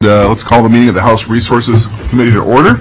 Let's call the meeting of the House Resources Committee to order.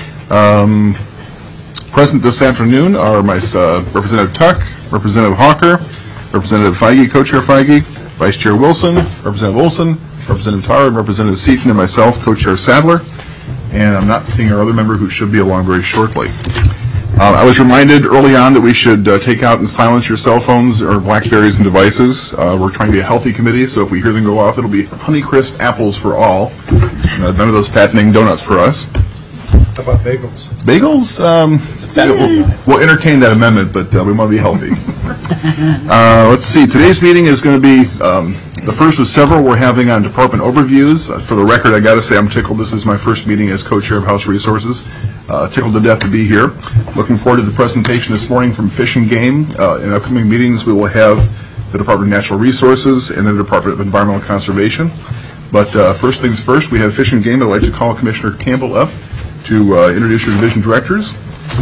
Present this afternoon are Representative Tuck, Representative Hawker, Representative Feige, Co-Chair Feige, Vice Chair Wilson, Representative Olson, Representative Tarr, and Representative Seaton, and myself, Co-Chair Sadler. And I'm not seeing our other member who should be along very shortly. I was reminded early on that we should take out and silence your cell phones or Blackberries and devices. We're trying to be a healthy committee, so if we hear them go off, it'll be Honeycrisp apples for all. None of those fattening donuts for us. How about bagels? Bagels? We'll entertain that amendment, but we want to be healthy. Let's see. Today's meeting is going to be the first of several we're having on department overviews. For the record, I got to say I'm tickled. This is my first meeting as co-chair of House Resources. Tickled to death to be here. Looking forward to the presentation this morning from Fish and Game. In upcoming meetings, we will have the Department of Natural Resources and the Department of Environmental Conservation. But first things first, we have Fish and Game. I'd like to call Commissioner Campbell up to introduce your division directors.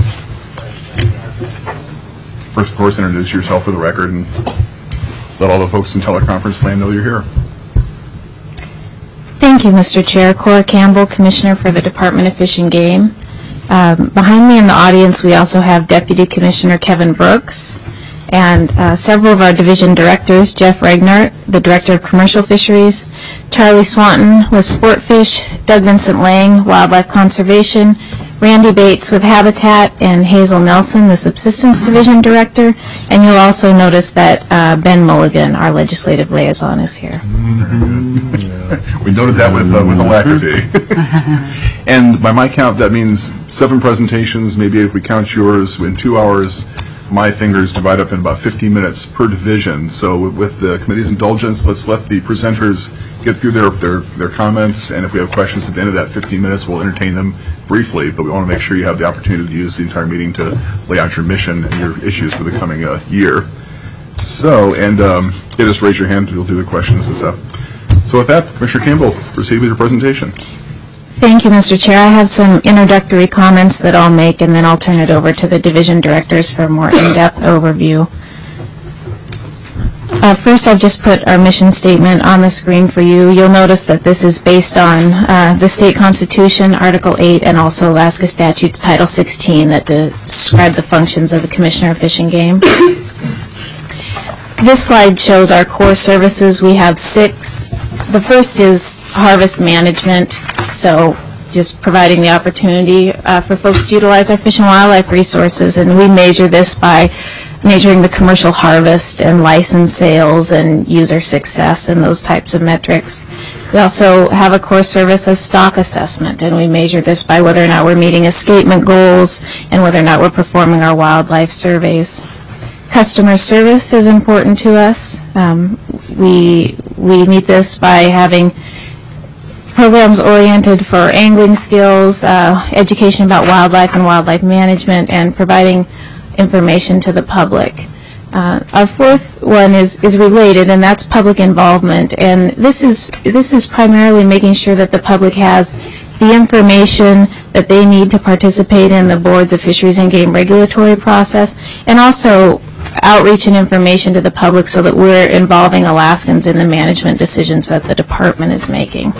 First, of course, introduce yourself for the record and let all the folks in teleconference land know you're here. Thank you, Mr. Chair. Cora Campbell, Commissioner for the Department of Fish and Game. Behind me in the audience, we also have Deputy Commissioner Kevin Brooks and several of our division directors, Jeff Regnart, the Director of Commercial Fisheries, Charlie Swanton with Sportfish, Doug Vincent Lang, Wildlife Conservation, Randy Bates with Habitat, and Hazel Nelson, the Subsistence Division Director. And you'll also notice that Ben Mulligan, our Legislative Liaison, is here. We noted that with alacrity. And by my count, that means 7 presentations. Maybe if we count yours, in 2 hours, my fingers divide up in about 15 minutes per division. So with the committee's indulgence, let's let the presenters get through their comments, and if we have questions at the end of that 15 minutes, we'll entertain them briefly, but we want to make sure you have the opportunity to use the entire meeting to lay out your mission and your issues for the coming year. So, and just raise your hand, we'll do the questions and stuff. So with that, Commissioner Campbell, proceed with your presentation. Thank you, Mr. Chair. I have some introductory comments that I'll make, and then I'll turn it over to the division directors for a more in-depth overview. First, I've just put our mission statement on the screen for you. You'll notice that this is based on the state constitution, Article 8, and also Alaska Statutes, Title 16, that describe the functions of the Commissioner of Fish and Game. This slide shows our core services. We have 6. The first is harvest management, so just providing the opportunity for folks to utilize our fish and wildlife resources, and we measure this by measuring the commercial harvest and license sales and user success and those types of metrics. We also have a core service of stock assessment, and we measure this by whether or not we're meeting escapement goals and whether or not we're performing our wildlife surveys. Customer service is important to us. We meet this by having programs oriented for angling skills, education about wildlife and wildlife management, and providing information to the public. Our fourth one is related, and that's public involvement. And this is primarily making sure that the public has the information that they need to participate in the Boards of Fisheries and Game regulatory process, and also outreach and information to the public so that we're involving Alaskans in the management decisions that the department is making.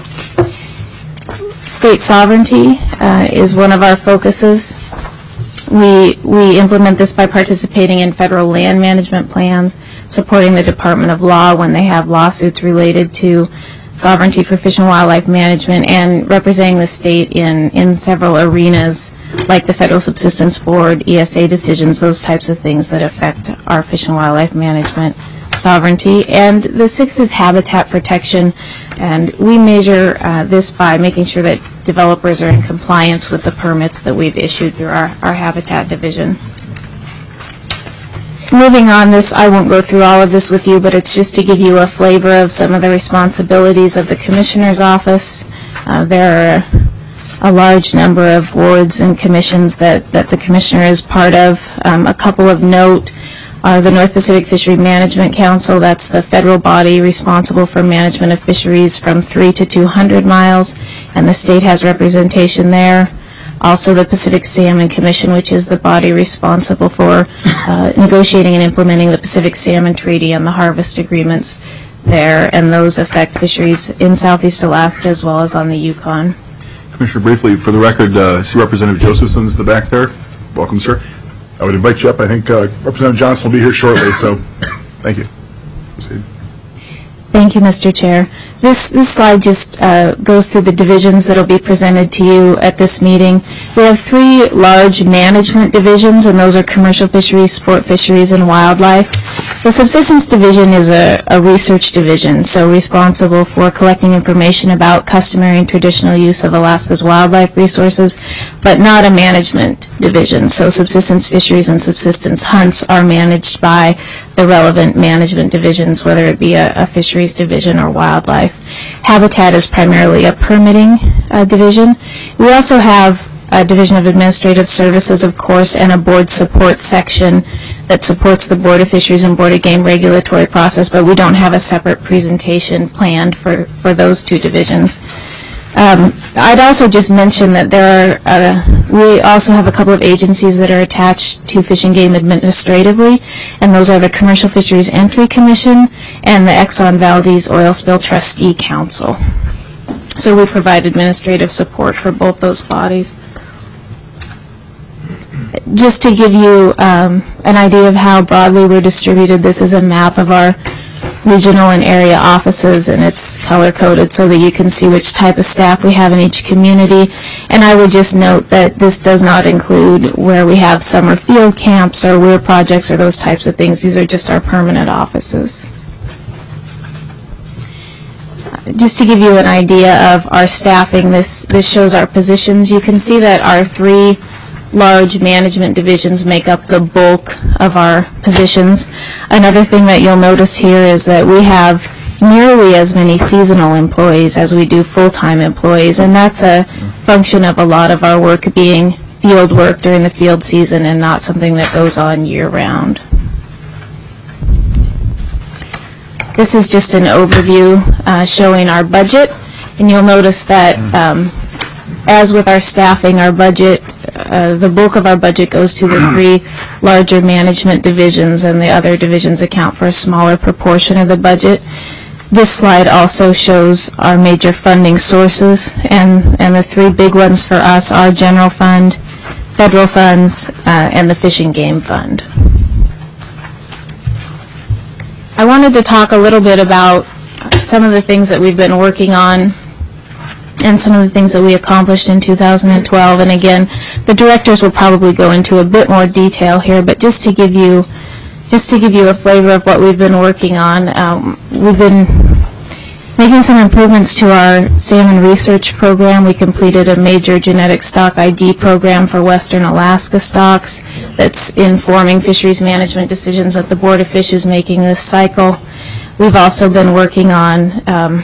State sovereignty is one of our focuses. We implement this by participating in federal land management plans, supporting the Department of Law when they have lawsuits related to sovereignty for fish and wildlife management, and representing the state in several arenas like the Federal Subsistence Board, ESA decisions, those types of things that affect our fish and wildlife management sovereignty. And the 6th is habitat protection, and we measure this by making sure that developers are in compliance with the permits that we've issued through our habitat division. Moving on, I won't go through all of this with you, but it's just to give you a flavor of some of the responsibilities of the Commissioner's Office. There are a large number of boards and commissions that the Commissioner is part of. A couple of note are the North Pacific Fishery Management Council. That's the federal body responsible for management of fisheries from 3 to 200 miles, and the state has representation there. Also the Pacific Salmon Commission, which is the body responsible for negotiating and implementing the Pacific Salmon Treaty and the harvest agreements there, and those affect fisheries in Southeast Alaska as well as on the Yukon. Commissioner, briefly, for the record, I see Representative Josephson's in the back there. Welcome, sir. I would invite you up. I think Representative Johnson will be here shortly, so thank you. Proceed. Thank you, Mr. Chair. This slide just goes through the divisions that will be presented to you at this meeting. We have 3 large management divisions, and those are commercial fisheries, sport fisheries, and wildlife. The subsistence division is a research division, so responsible for collecting information about customary and traditional use of Alaska's wildlife resources, but not a management division. So subsistence fisheries and subsistence hunts are managed by the relevant management divisions, whether it be a fisheries division or wildlife. Habitat is primarily a permitting division. We also have a Division of Administrative Services, of course, and a board support section that supports the Board of Fisheries and Board of Game regulatory process, but we don't have a separate presentation planned for those 2 divisions. I'd also just mention that we also have a couple of agencies that are attached to Fish and Game administratively, and those are the Commercial Fisheries Entry Commission and the Exxon Valdez Oil Spill Trustee Council. So we provide administrative support for both those bodies. Just to give you an idea of how broadly we're distributed, this is a map of our regional and area offices, and it's color-coded so that you can see which type of staff we have in each community. And I would just note that this does not include where we have summer field camps or WEIR projects or those types of things. These are just our permanent offices. Just to give you an idea of our staffing, this shows our positions. You can see that our 3 large management divisions make up the bulk of our positions. Another thing that you'll notice here is that we have nearly as many seasonal employees as we do full-time employees, and that's a function of a lot of our work being field work during the field season and not something that goes on year-round. This is just an overview showing our budget, and you'll notice that as with our staffing, our budget, the bulk of our budget goes to the 3 larger management divisions, and the other divisions account for a smaller proportion of the budget. This slide also shows our major funding sources, and the 3 big ones for us are general fund, federal funds, and the Fish and Game Fund. I wanted to talk a little bit about some of the things that we've been working on and some of the things that we accomplished in 2012. And again, the directors will probably go into a bit more detail here, but just to give you a flavor of what we've been working on, we've been making some improvements to our salmon research program. We completed a major genetic stock ID program for Western Alaska stocks that's informing fisheries management decisions that the Board of Fish is making this cycle. We've also been working on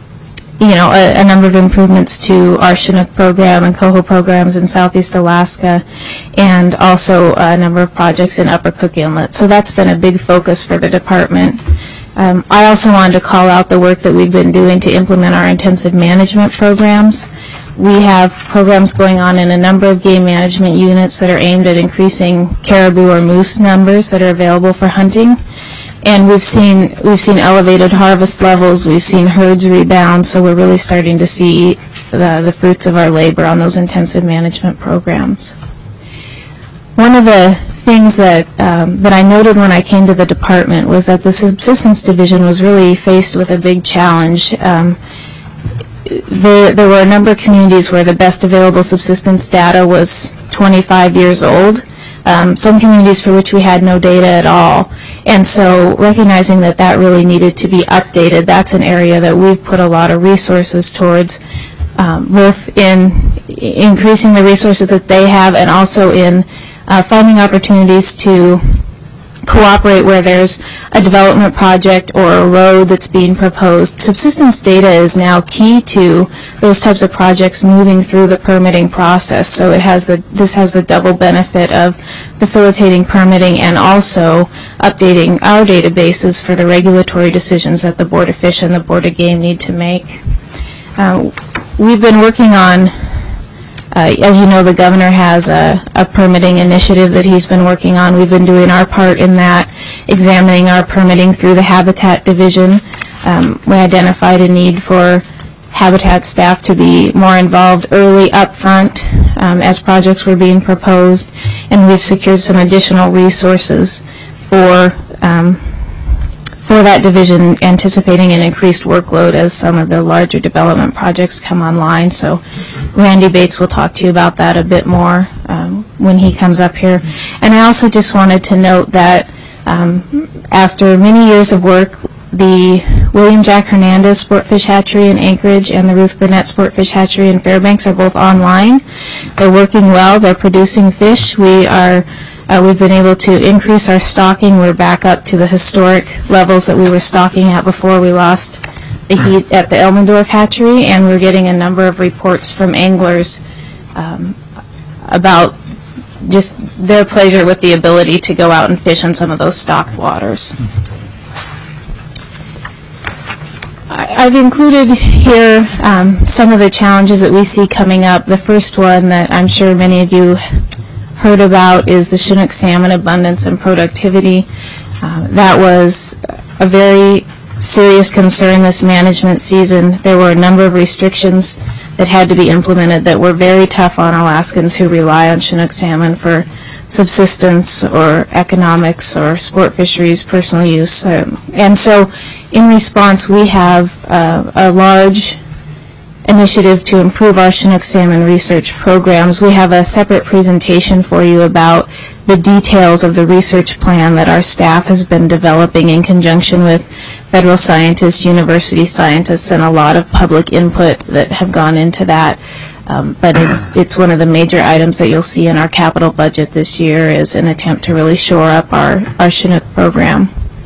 a number of improvements to our Chinook program and coho programs in Southeast Alaska, and also a number of projects in Upper Cook Inlet. So that's been a big focus for the department. I also wanted to call out the work that we've been doing to implement our intensive management programs. We have programs going on in a number of game management units that are aimed at increasing caribou or moose numbers that are available for hunting. And we've seen elevated harvest levels, we've seen herds rebound, so we're really starting to see the fruits of our labor on those intensive management programs. One of the things that I noted when I came to the department was that the subsistence division was really faced with a big challenge. There were a number of communities where the best available subsistence data was 25 years old. Some communities for which we had no data at all. And so recognizing that that really needed to be updated, that's an area that we've put a lot of resources towards, both in increasing the resources that they have and also in finding opportunities to cooperate where there's a development project or a road that's being proposed. Subsistence data is now key to those types of projects moving through the permitting process. So this has the double benefit of facilitating permitting and also updating our databases for the regulatory decisions that the Board of Fish and the Board of Game need to make. We've been working on, as you know, the governor has a permitting initiative that he's been working on. We've been doing our part in that, examining our permitting through the Habitat Division. we identified a need for Habitat staff to be more involved early up front as projects were being proposed, and we've secured some additional resources for that division, anticipating an increased workload as some of the larger development projects come online. So Randy Bates will talk to you about that a bit more when he comes up here. And I also just wanted to note that after many years of work, the William Jack Hernandez Sportfish Hatchery in Anchorage and the Ruth Burnett Sportfish Hatchery in Fairbanks are both online. They're working well. They're producing fish. We've been able to increase our stocking. We're back up to the historic levels that we were stocking at before we lost the heat at the Elmendorf hatchery, and we're getting a number of reports from anglers about just their pleasure with the ability to go out and fish in some of those stocked waters. I've included here some of the challenges that we see coming up. The first one that I'm sure many of you heard about is the Chinook salmon abundance and productivity. That was a very serious concern this management season. There were a number of restrictions that had to be implemented that were very tough on Alaskans who rely on Chinook salmon for subsistence or economics or sport fisheries, personal use. And so in response, we have a large initiative to improve our Chinook salmon research programs. We have a separate presentation for you about the details of the research plan that our staff has been developing in conjunction with federal scientists, university scientists, and a lot of public input that have gone into that. But it's one of the major items that you'll see in our capital budget this year as an attempt to really shore up our Chinook program.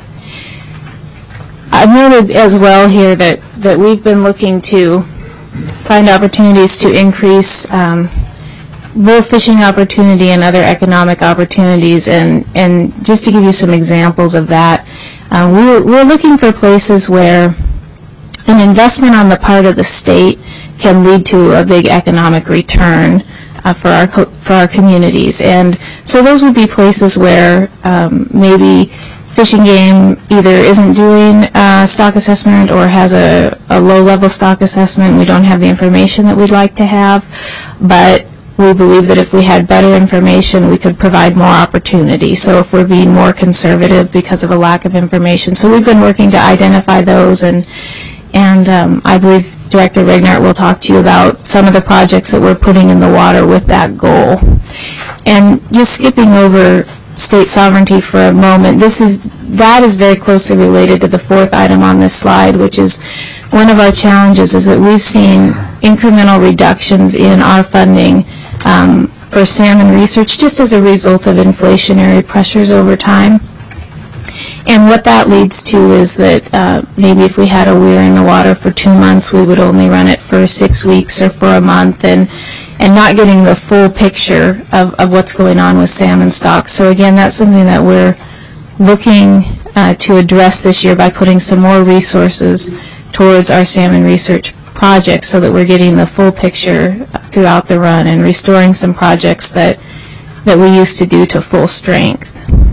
I've noted as well here that we've been looking to find opportunities to increase both fishing opportunity and other economic opportunities, and just to give you some examples of that, we're looking for places where an investment on the part of the state can lead to a big economic return for our communities. And so those would be places where maybe Fish and Game either isn't doing a stock assessment or has a low-level stock assessment. We don't have the information that we'd like to have, but we believe that if we had better information, we could provide more opportunity. So if we're being more conservative because of a lack of information. So we've been working to identify those, and I believe Director Rignart will talk to you about some of the projects that we're putting in the water with that goal. And just skipping over state sovereignty for a moment, that is very closely related to the fourth item on this slide, which is one of our challenges is that we've seen incremental reductions in our funding for salmon research just as a result of inflationary pressures over time. And what that leads to is that maybe if we had a weir in the water for 2 months, we would only run it for 6 weeks or for a month, and not getting the full picture of what's going on with salmon stocks. So again, that's something that we're looking to address this year by putting some more resources towards our salmon research projects so that we're getting the full picture throughout the run and restoring some projects that we used to do to full strength.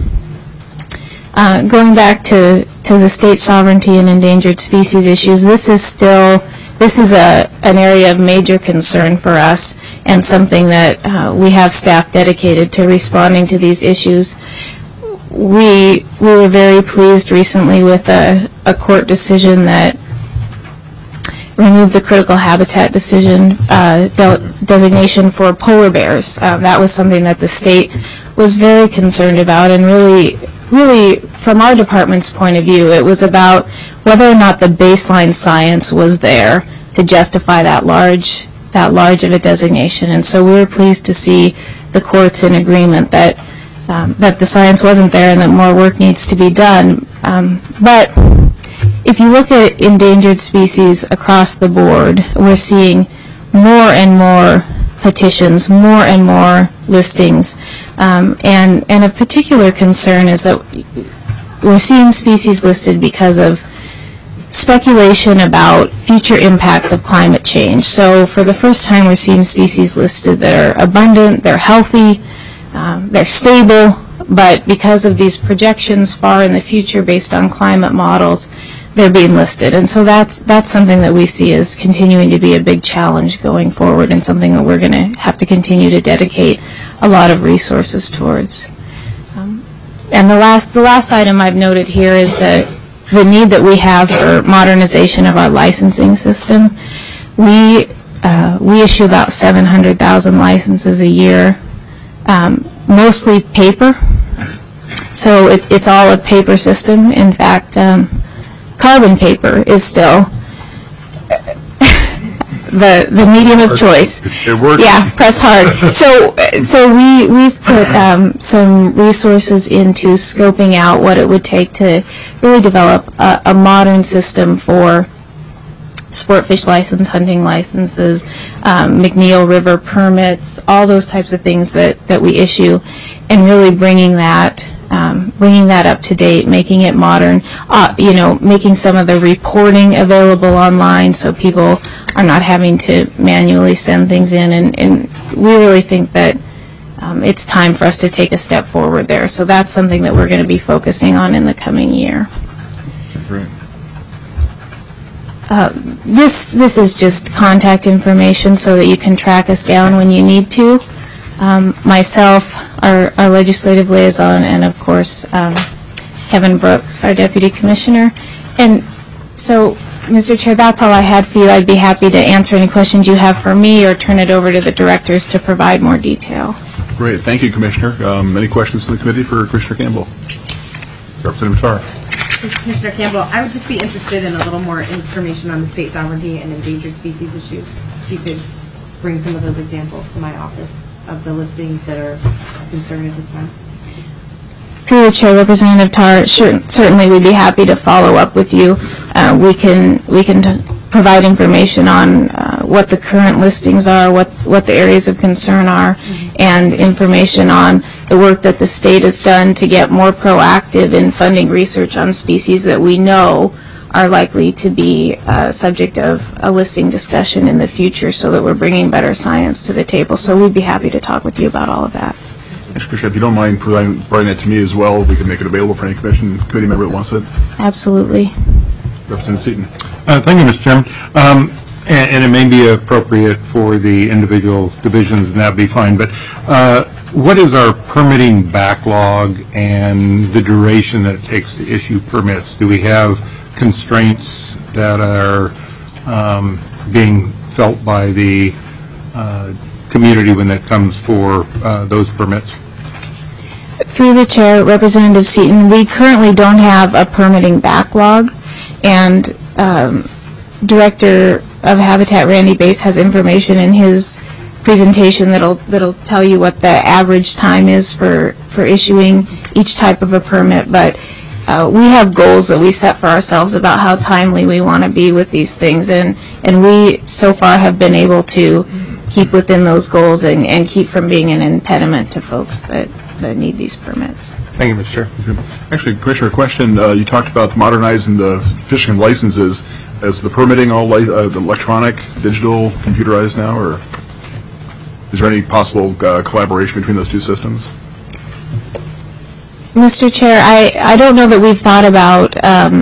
Going back to the state sovereignty and endangered species issues, this is an area of major concern for us and something that we have staff dedicated to responding to these issues. We were very pleased recently with a court decision that removed the critical habitat designation for polar bears. That was something that the state was very concerned about, and really, from our department's point of view, it was about whether or not the baseline science was there to justify that large of a designation. And so we were pleased to see the courts in agreement that the science wasn't there and that more work needs to be done. But if you look at endangered species across the board, we're seeing more and more petitions, more and more listings, and a particular concern is that we're seeing species listed because of speculation about future impacts of climate change. So for the first time, we're seeing species listed that are abundant, they're healthy, they're stable, but because of these projections far in the future based on climate models, they're being listed. And so that's something that we see as continuing to be a big challenge going forward, and something that we're going to have to continue to dedicate a lot of resources towards. And the last item I've noted here is the need that we have for modernization of our licensing system. We issue about 700,000 licenses a year, mostly paper. So it's all a paper system. In fact, carbon paper is still the medium of choice. It works. Yeah, press hard. So we've put some resources into scoping out what it would take to really develop a modern system for sport fish license, hunting licenses, McNeil River permits, all those types of things that we issue, and really bringing that up to date, making it modern, making some of the reporting available online so people are not having to manually send things in, and we really think that it's time for us to take a step forward there. So that's something that we're going to be focusing on in the coming year. Great. This is just contact information so that you can track us down when you need to. Myself, our legislative liaison, and of course Kevin Brooks, our deputy commissioner. And so, Mr. Chair, that's all I had for you. I'd be happy to answer any questions you have for me or turn it over to the directors to provide more detail. Great. Thank you, Commissioner. Any questions from the committee for Commissioner Campbell? Representative Tar. Commissioner Campbell, I would just be interested in a little more information on the state sovereignty and endangered species issue. If you could bring some of those examples to my office of the listings that are concerning at this time. Through the chair, Representative Tar, certainly we'd be happy to follow up with you. We can provide information on what the current listings are, what the areas of concern are, and information on the work that the state has done to get more proactive in funding research on species that we know are likely to be subject of a listing discussion in the future, so that we're bringing better science to the table. So we'd be happy to talk with you about all of that. Commissioner, if you don't mind providing it to me as well, we can make it available for any committee member that wants it. Absolutely. Representative Seaton. Thank you, Mr. Chairman. And it may be appropriate for the individual divisions, and that would be fine, but what is our permitting backlog and the duration that it takes to issue permits? Do we have constraints that are being felt by the community when it comes for those permits? Through the chair, Representative Seaton, we currently don't have a permitting backlog, and Director of Habitat Randy Bates has information in his presentation that'll tell you what the average time is for issuing each type of a permit. But we have goals that we set for ourselves about how timely we want to be with these things, and we so far have been able to keep within those goals and keep from being an impediment to folks that need these permits. Thank you, Mr. Chair. Actually, Commissioner, a question. You talked about modernizing the fishing licenses. Is the permitting all electronic, digital, computerized now, or is there any possible collaboration between those two systems? Mr. Chair, I don't know that we've thought about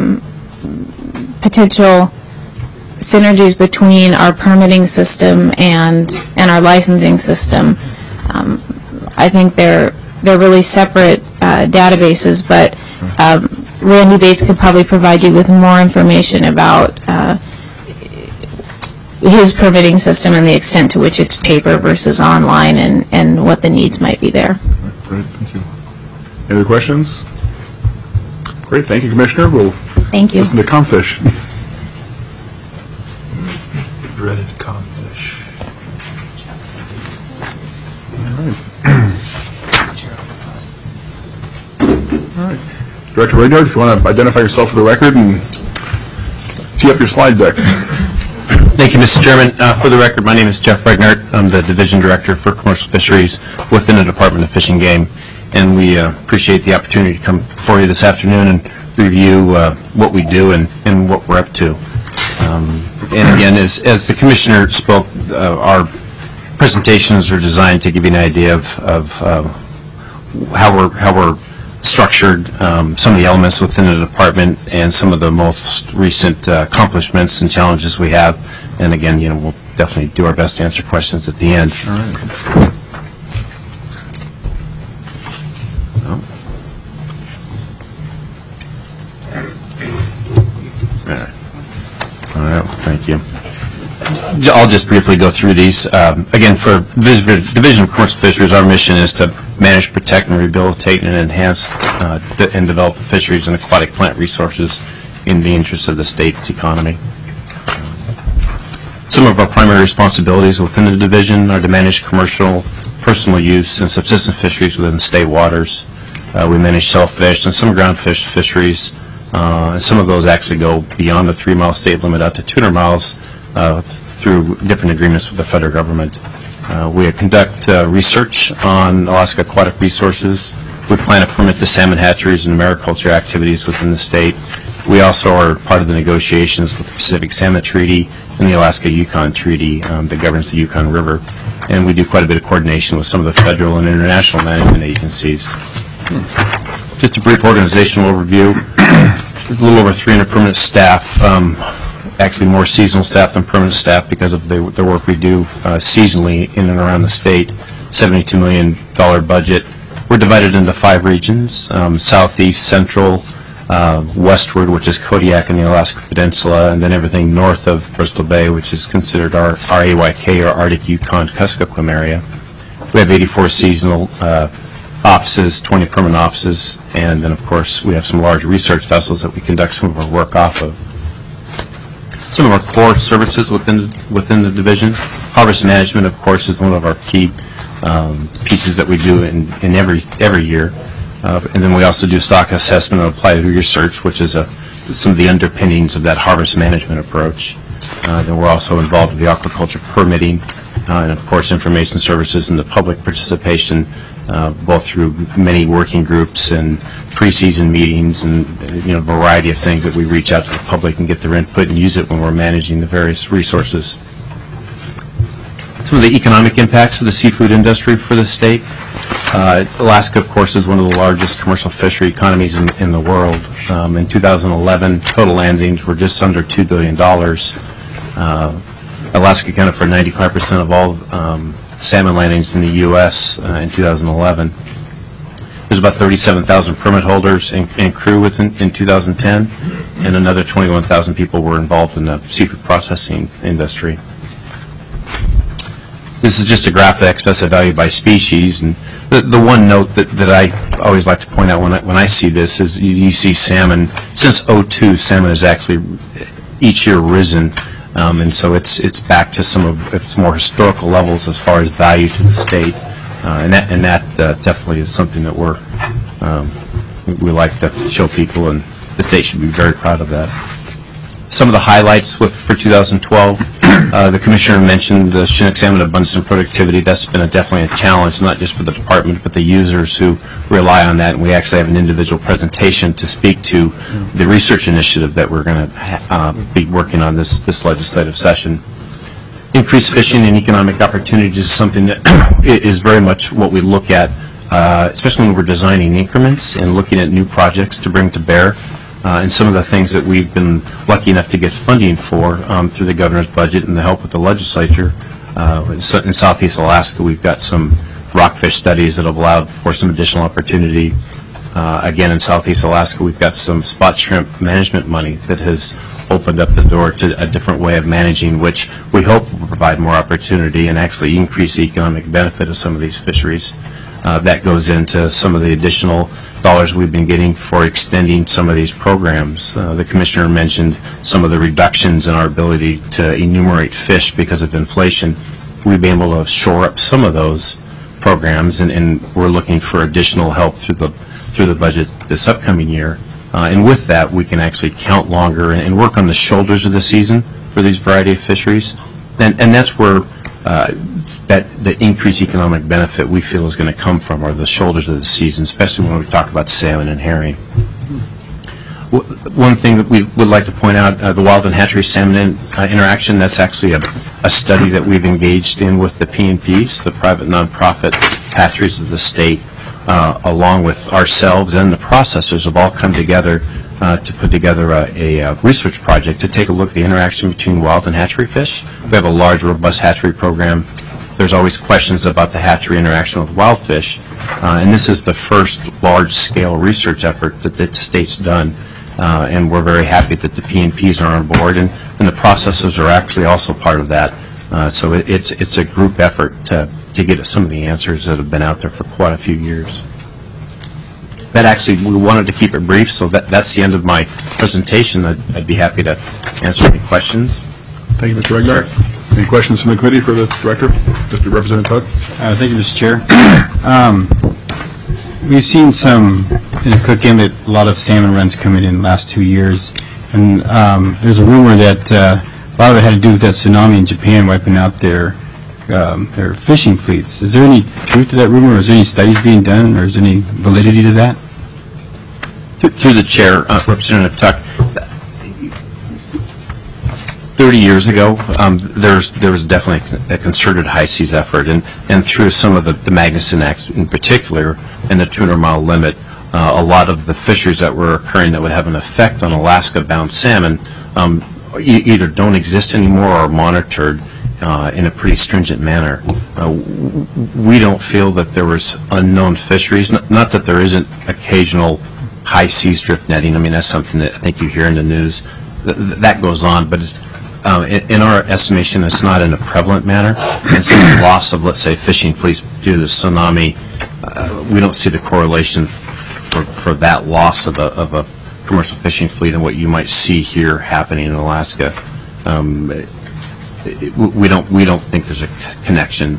potential synergies between our permitting system and our licensing system. I think they're really separate databases, but Randy Bates could probably provide you with more information about his permitting system and the extent to which it's paper versus online, and what the needs might be there. Great, thank you. Any other questions? Great, thank you, Commissioner. We'll Thank you. listen to Comfish. Dreaded Comfish. All right. Director Reynard, if you want to identify yourself for the record and tee up your slide deck. Thank you, Mr. Chairman. For the record, my name is Jeff Regnart. I'm the Division Director for Commercial Fisheries within the Department of Fish and Game, and we appreciate the opportunity to come before you this afternoon and review what we do and what we're up to. And again, as the Commissioner spoke, our presentations are designed to give you an idea of how we're structured some of the elements within the department and some of the most recent accomplishments and challenges we have. And again, we'll definitely do our best to answer questions at the end. All right. All right, thank you. I'll just briefly go through these. Again, for Division of Commercial Fisheries, our mission is to manage, protect, and rehabilitate and enhance and develop fisheries and aquatic plant resources in the interest of the state's economy. Some of our primary responsibilities within the division are to manage commercial, personal use, and subsistence fisheries within state waters. We manage shellfish and some groundfish fisheries. And some of those actually go beyond the 3-mile state limit out to 200 miles through different agreements with the federal government. We conduct research on Alaska aquatic resources. We plan to permit the salmon hatcheries and mariculture activities within the state. We also are part of the negotiations with the Pacific Salmon Treaty and the Alaska-Yukon Treaty that governs the Yukon River. And we do quite a bit of coordination with some of the federal and international management agencies. Just a brief organizational overview. There's a little over 300 permanent staff, actually more seasonal staff than permanent staff because of the work we do seasonally in and around the state. $72 million budget. We're divided into 5 regions, southeast, central, westward, which is Kodiak and the Alaska Peninsula, and then everything north of Bristol Bay, which is considered our AYK, or Arctic Yukon Kuskokwim area. We have 84 seasonal offices, 20 permanent offices, and then, of course, we have some large research vessels that we conduct some of our work off of. Some of our core services within the division. Harvest management, of course, is one of our key pieces that we do in every year. And then we also do stock assessment and applied research, which is some of the underpinnings of that harvest management approach. Then we're also involved with the aquaculture permitting, and of course information services and the public participation, both through many working groups and pre-season meetings and a variety of things that we reach out to the public and get their input and use it when we're managing the various resources. Some of the economic impacts of the seafood industry for the state. Alaska, of course, is one of the largest commercial fishery economies in the world. In 2011, total landings were just under $2 billion. Alaska accounted for 95% of all salmon landings in the U.S. In 2011. There's about 37,000 permit holders and crew in 2010, and another 21,000 people were involved in the seafood processing industry. This is just a graph of excess value by species, and the one note that I always like to point out when I see this is you see salmon. Since 2002, salmon has actually each year risen, and so it's back to some of its more historical levels as far as value to the state, and that definitely is something that we like to show people, and the state should be very proud of that. Some of the highlights for 2012. The Commissioner mentioned the Chinook salmon abundance and productivity. That's been definitely a challenge, not just for the department, but the users who rely on that. And we actually have an individual presentation to speak to the research initiative that we're going to be working on this legislative session. Increased fishing and economic opportunities is something that is very much what we look at, especially when we're designing increments and looking at new projects to bring to bear. And some of the things that we've been lucky enough to get funding for through the governor's budget and the help with the legislature. In Southeast Alaska, we've got some rockfish studies that have allowed for some additional opportunity. Again, in Southeast Alaska, we've got some spot shrimp management money that has opened up the door to a different way of managing, which we hope will provide more opportunity and actually increase the economic benefit of some of these fisheries. That goes into some of the additional dollars we've been getting for extending some of these programs. The Commissioner mentioned some of the reductions in our ability to enumerate fish because of inflation. We've been able to shore up some of those programs, and we're looking for additional help through the budget this upcoming year. And with that, we can actually count longer and work on the shoulders of the season for these variety of fisheries. And that's where the increased economic benefit we feel is going to come from, are the shoulders of the season, especially when we talk about salmon and herring. One thing that we would like to point out, the wild and hatchery salmon interaction, that's actually a study that we've engaged in with the PNPs, the private nonprofit hatcheries of the state. along with ourselves and the processors, have all come together to put together a research project to take a look at the interaction between wild and hatchery fish. We have a large, robust hatchery program. There's always questions about the hatchery interaction with wild fish, and this is the first large-scale research effort that the state's done, and we're very happy that the P&Ps are on board, and the processors are actually also part of that. So it's a group effort to get at some of the answers that have been out there for quite a few years. That actually, we wanted to keep it brief, so that's the end of my presentation. I'd be happy to answer any questions. Thank you, Mr. Regnar. Any questions from the committee for the director, Mr. Representative Tug? Thank you, Mr. Chair. We've seen some in the Cook Inlet, a lot of salmon runs coming in the last 2 years, and there's a rumor that a lot of it had to do with that tsunami in Japan wiping out their fishing fleets. Is there any truth to that rumor, or is there any studies being done, or is there any validity to that? Through the chair, Representative Tuck, 30 years ago, there was definitely a concerted high seas effort, and through some of the Magnuson Act in particular, and the 200-mile limit, a lot of the fisheries that were occurring that would have an effect on Alaska-bound salmon either don't exist anymore or are monitored in a pretty stringent manner. We don't feel that there was unknown fisheries, not that there isn't occasional high seas drift netting. I mean, that's something that I think you hear in the news. That goes on, but it's, in our estimation, it's not in a prevalent manner. And so the loss of, let's say, fishing fleets due to the tsunami, we don't see the correlation for that loss of a commercial fishing fleet and what you might see here happening in Alaska. We don't think there's a connection,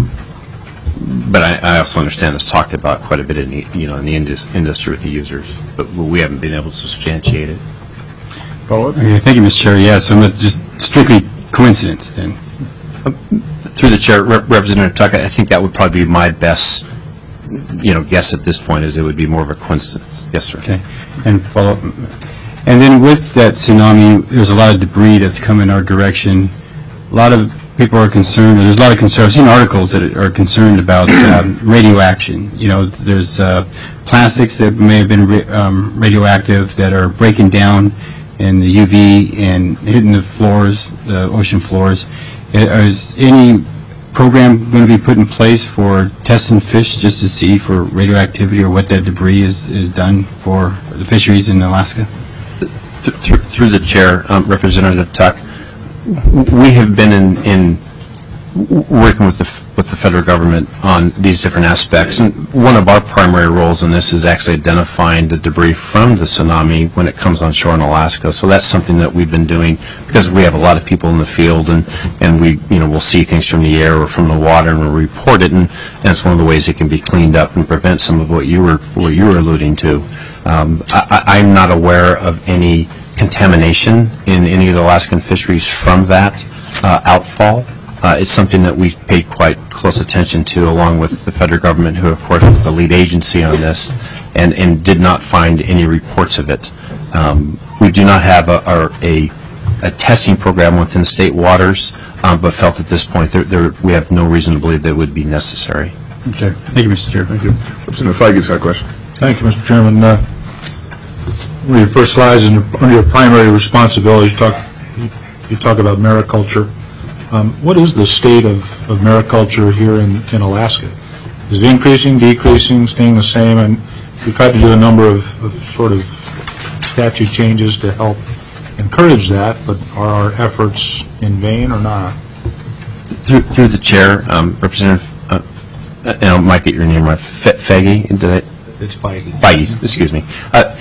but I also understand it's talked about quite a bit in the industry with the users, but we haven't been able to substantiate it. Follow-up? Okay, thank you, Mr. Chair. Yeah, so it's just strictly coincidence then. Through the chair, Representative Tuck, I think that would probably be my best, guess at this point, is it would be more of a coincidence. Yes, sir. Okay, and follow up. And then with that tsunami, there's a lot of debris that's come in our direction. A lot of people are concerned, there's a lot of concern. I've seen articles that are concerned about radioaction. There's plastics that may have been radioactive that are breaking down in the UV and hitting the floors, the ocean floors. Is any program going to be put in place for testing fish just to see for radioactivity or what that debris is done for the fisheries in Alaska? Through the chair, Representative Tuck, we have been in working with the federal government on these different aspects, and one of our primary roles in this is actually identifying the debris from the tsunami when it comes on shore in Alaska. So that's something that we've been doing because we have a lot of people in the field, and we we'll see things from the air or from the water and we'll report it, and it's one of the ways it can be cleaned up and prevent some of what you were alluding to. I'm not aware of any contamination in any of the Alaskan fisheries from that outfall. It's something that we paid quite close attention to, along with the federal government, who, of course, was the lead agency on this, and did not find any reports of it. We do not have a testing program within state waters, but felt at this point we have no reason to believe that it would be necessary. Okay. Thank you, Mr. Chair. Thank you. Representative Feige's got a question. Thank you, Mr. Chairman. One of your first slides, under your primary responsibilities, you talk about mariculture. What is the state of mariculture here in Alaska? Is it increasing, decreasing, staying the same? And we tried to do a number of sort of statute changes to help encourage that, but are our efforts in vain or not? Through the chair, Representative, and I might get your name right, Feige, did I? It's Feige. Feige, excuse me.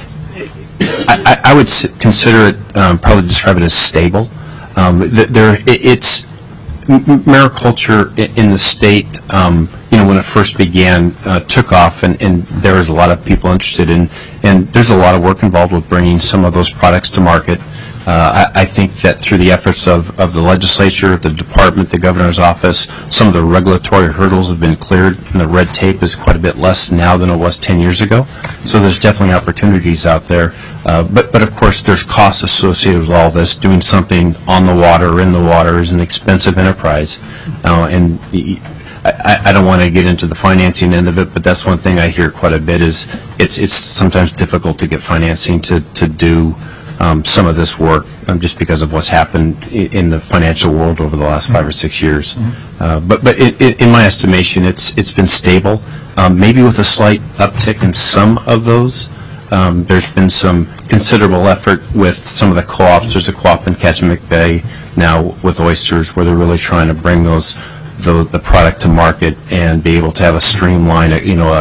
I would consider it, probably describe it as stable. It's mariculture in the state, when it first began, took off, and there was a lot of people interested in, and there's a lot of work involved with bringing some of those products to market. I think that through the efforts of the legislature, the department, the governor's office, some of the regulatory hurdles have been cleared, and the red tape is quite a bit less now than it was 10 years ago. So there's definitely opportunities out there. But of course, there's costs associated with all this. Doing something on the water or in the water is an expensive enterprise. And I don't want to get into the financing end of it, but that's one thing I hear quite a bit is it's sometimes difficult to get financing to do some of this work just because of what's happened in the financial world over the last 5 or 6 years. But in my estimation, it's been stable, maybe with a slight uptick in some of those. There's been some considerable effort with some of the co-ops. There's a co-op in Kachemak Bay now with oysters where they're really trying to bring the product to market and be able to have a streamline,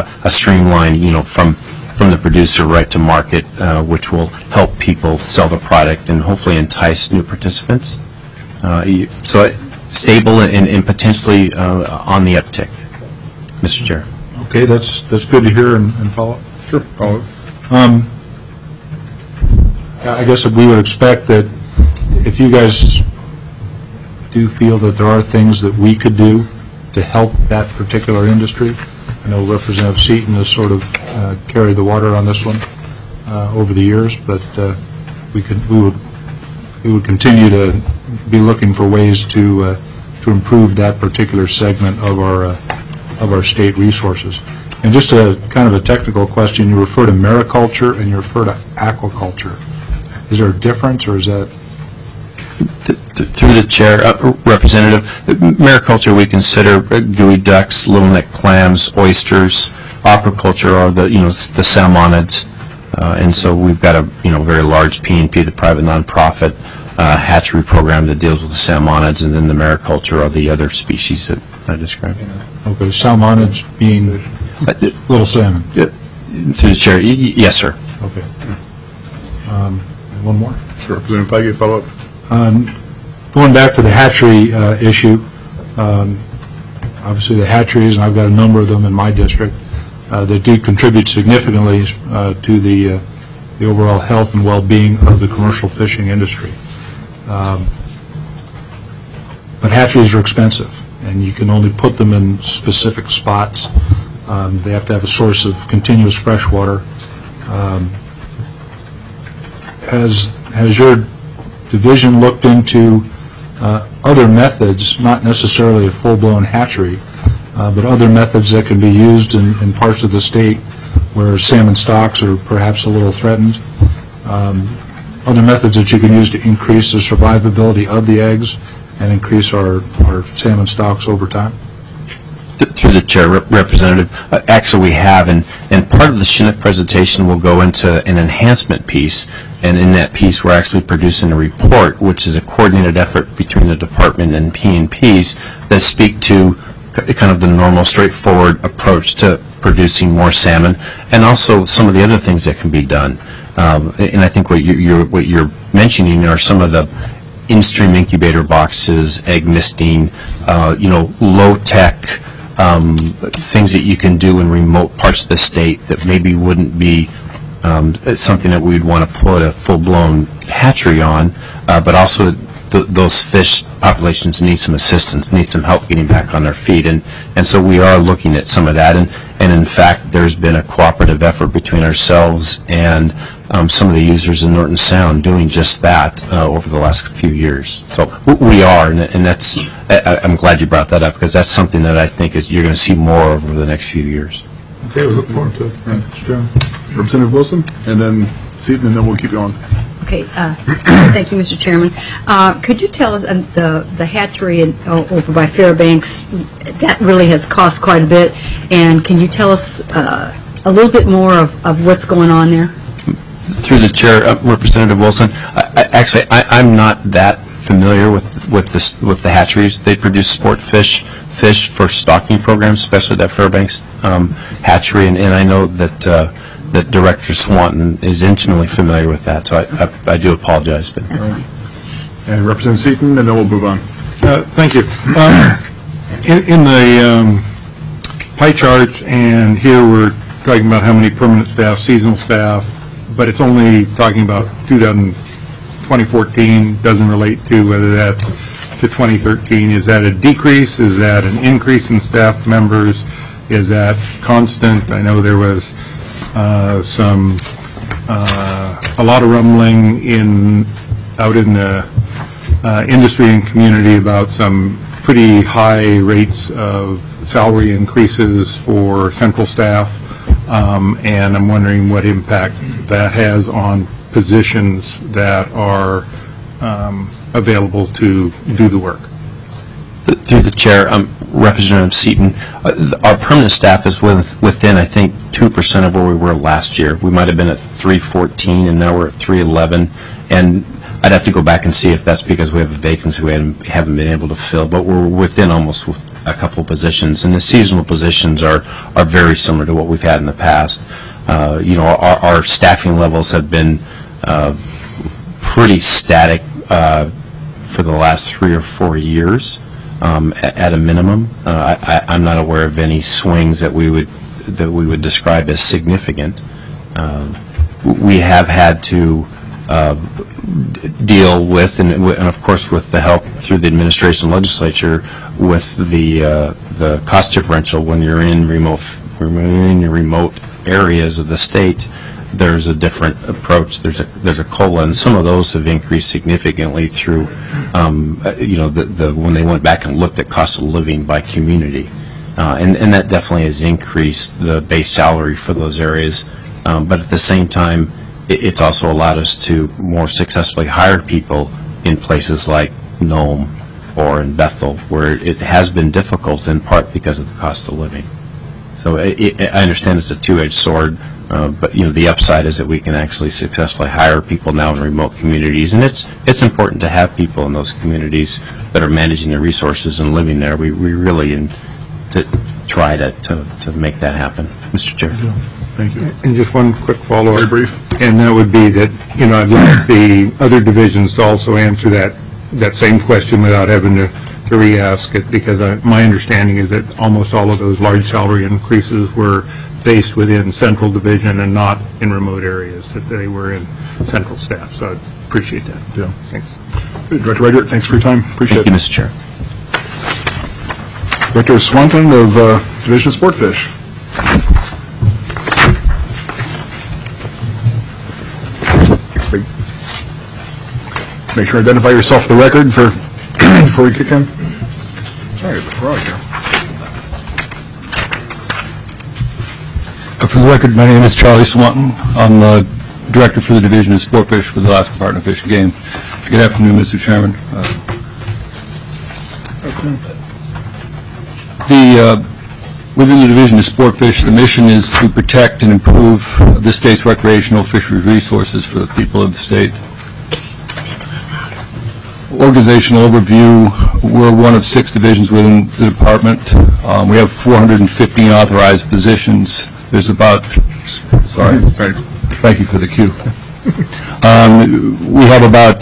from the producer right to market, which will help people sell the product and hopefully entice new participants. So stable and potentially on the uptick, Mr. Chair. Okay, that's good to hear and follow up. Sure. Follow up. I guess we would expect that if you guys do feel that there are things that we could do to help that particular industry. I know Representative Seaton has sort of carried the water on this one over the years, but we would continue to be looking for ways to improve that particular segment of our state resources. And just a kind of a technical question, you refer to mariculture and you refer to aquaculture. Is there a difference, or is that? Through the chair, Representative, mariculture we consider gooey ducks, little neck clams, oysters. Aquaculture are the salmonids, and so we've got a very large P&P, the private nonprofit hatchery program that deals with the salmonids, and then the mariculture are the other species that I described. Okay, salmonids being little salmon. Through the chair, yes, sir. Okay. One more. Sure. Representative Feige, follow up. Going back to the hatchery issue, obviously the hatcheries, and I've got a number of them in my district, that do contribute significantly to the overall health and well-being of the commercial fishing industry. But hatcheries are expensive, and you can only put them in specific spots. They have to have a source of continuous fresh water. Has your division looked into other methods, not necessarily a full-blown hatchery, but other methods that can be used in parts of the state where salmon stocks are perhaps a little threatened? Other methods that you can use to increase the survivability of the eggs and increase our salmon stocks over time? Through the chair, Representative, actually we have, and part of the Chinook presentation will go into an enhancement piece, and in that piece we're actually producing a report, which is a coordinated effort between the department and P&Ps that speak to kind of the normal, straightforward approach to producing more salmon, and also some of the other things that can be done. And I think what you're mentioning are some of the in-stream incubator boxes, egg misting, low-tech things that you can do in remote parts of the state that maybe wouldn't be something that we'd want to put a full-blown hatchery on, but also those fish populations need some assistance, need some help getting back on their feet, and so we are looking at some of that, and in fact there's been a cooperative effort between ourselves and some of the users in Norton Sound doing just that over the last few years. So we are, and that's, I'm glad you brought that up, because that's something that I think is you're going to see more over the next few years. Okay, we look forward to it. Mr. Chairman. Representative Wilson, and then Seaton, and then we'll keep going. Okay, thank you, Mr. Chairman. Could you tell us, the hatchery over by Fairbanks, that really has cost quite a bit, and can you tell us a little bit more of what's going on there? Through the chair, Representative Wilson, I'm not that familiar with the hatcheries. They produce sport fish for stocking programs, especially that Fairbanks hatchery, and I know that Director Swanton is intimately familiar with that, so I do apologize. But that's fine. And Representative Seaton, and then we'll move on. Thank you. In the pie charts, and here we're talking about how many permanent staff, seasonal staff, but it's only talking about 2014, doesn't relate to whether that's to 2013. Is that a decrease? Is that an increase in staff members? Is that constant? I know there was a lot of rumbling out in the industry and community about some pretty high rates of salary increases for central staff, and I'm wondering what impact that has on positions that are available to do the work. Through the chair, Representative Seaton, our permanent staff is within, I think, 2% of where we were last year. We might have been at 314, and now we're at 311. And I'd have to go back and see if that's because we have a vacancy we haven't been able to fill, but we're within almost a couple of positions. And the seasonal positions are very similar to what we've had in the past. Our staffing levels have been pretty static for the last 3 or 4 years. At a minimum, I'm not aware of any swings that we would describe as significant. We have had to deal with, and of course with the help through the administration and legislature, with the cost differential when you're in remote areas of the state. There's a different approach. There's a COLA, and some of those have increased significantly through, when they went back and looked at cost of living by community, and that definitely has increased the base salary for those areas. But at the same time, it's also allowed us to more successfully hire people in places like Nome or in Bethel, where it has been difficult in part because of the cost of living. So I understand it's a two-edged sword. But the upside is that we can actually successfully hire people now in remote communities, and it's important to have people in those communities that are managing their resources and living there. We really try to make that happen, Mr. Chair. Thank you. And just one quick follow-up. Very brief. And that would be that I'd like the other divisions to also answer that same question without having to re-ask it, because my understanding is that almost all of those large salary increases were based within central division and not in remote areas, that they were in central staff. So I appreciate that. Yeah. Thanks. Director Reichert, thanks for your time. Appreciate Thank you, it. Mr. Chair. Director Swanton of Division of Sportfish. Make sure to identify yourself for the record before we kick in. Sorry, the frog here. For the record, my name is Charlie Swanton. I'm the Director for the Division of Sportfish for the Alaska Department of Fish and Game. Good afternoon, Mr. Chairman. Within the Division of Sportfish, the mission is to protect and improve the state's recreational fisheries resources for the people of the state. Organizational overview, we're one of 6 divisions within the department. We have 415 authorized positions. There's about, sorry, thank you for the cue. We have about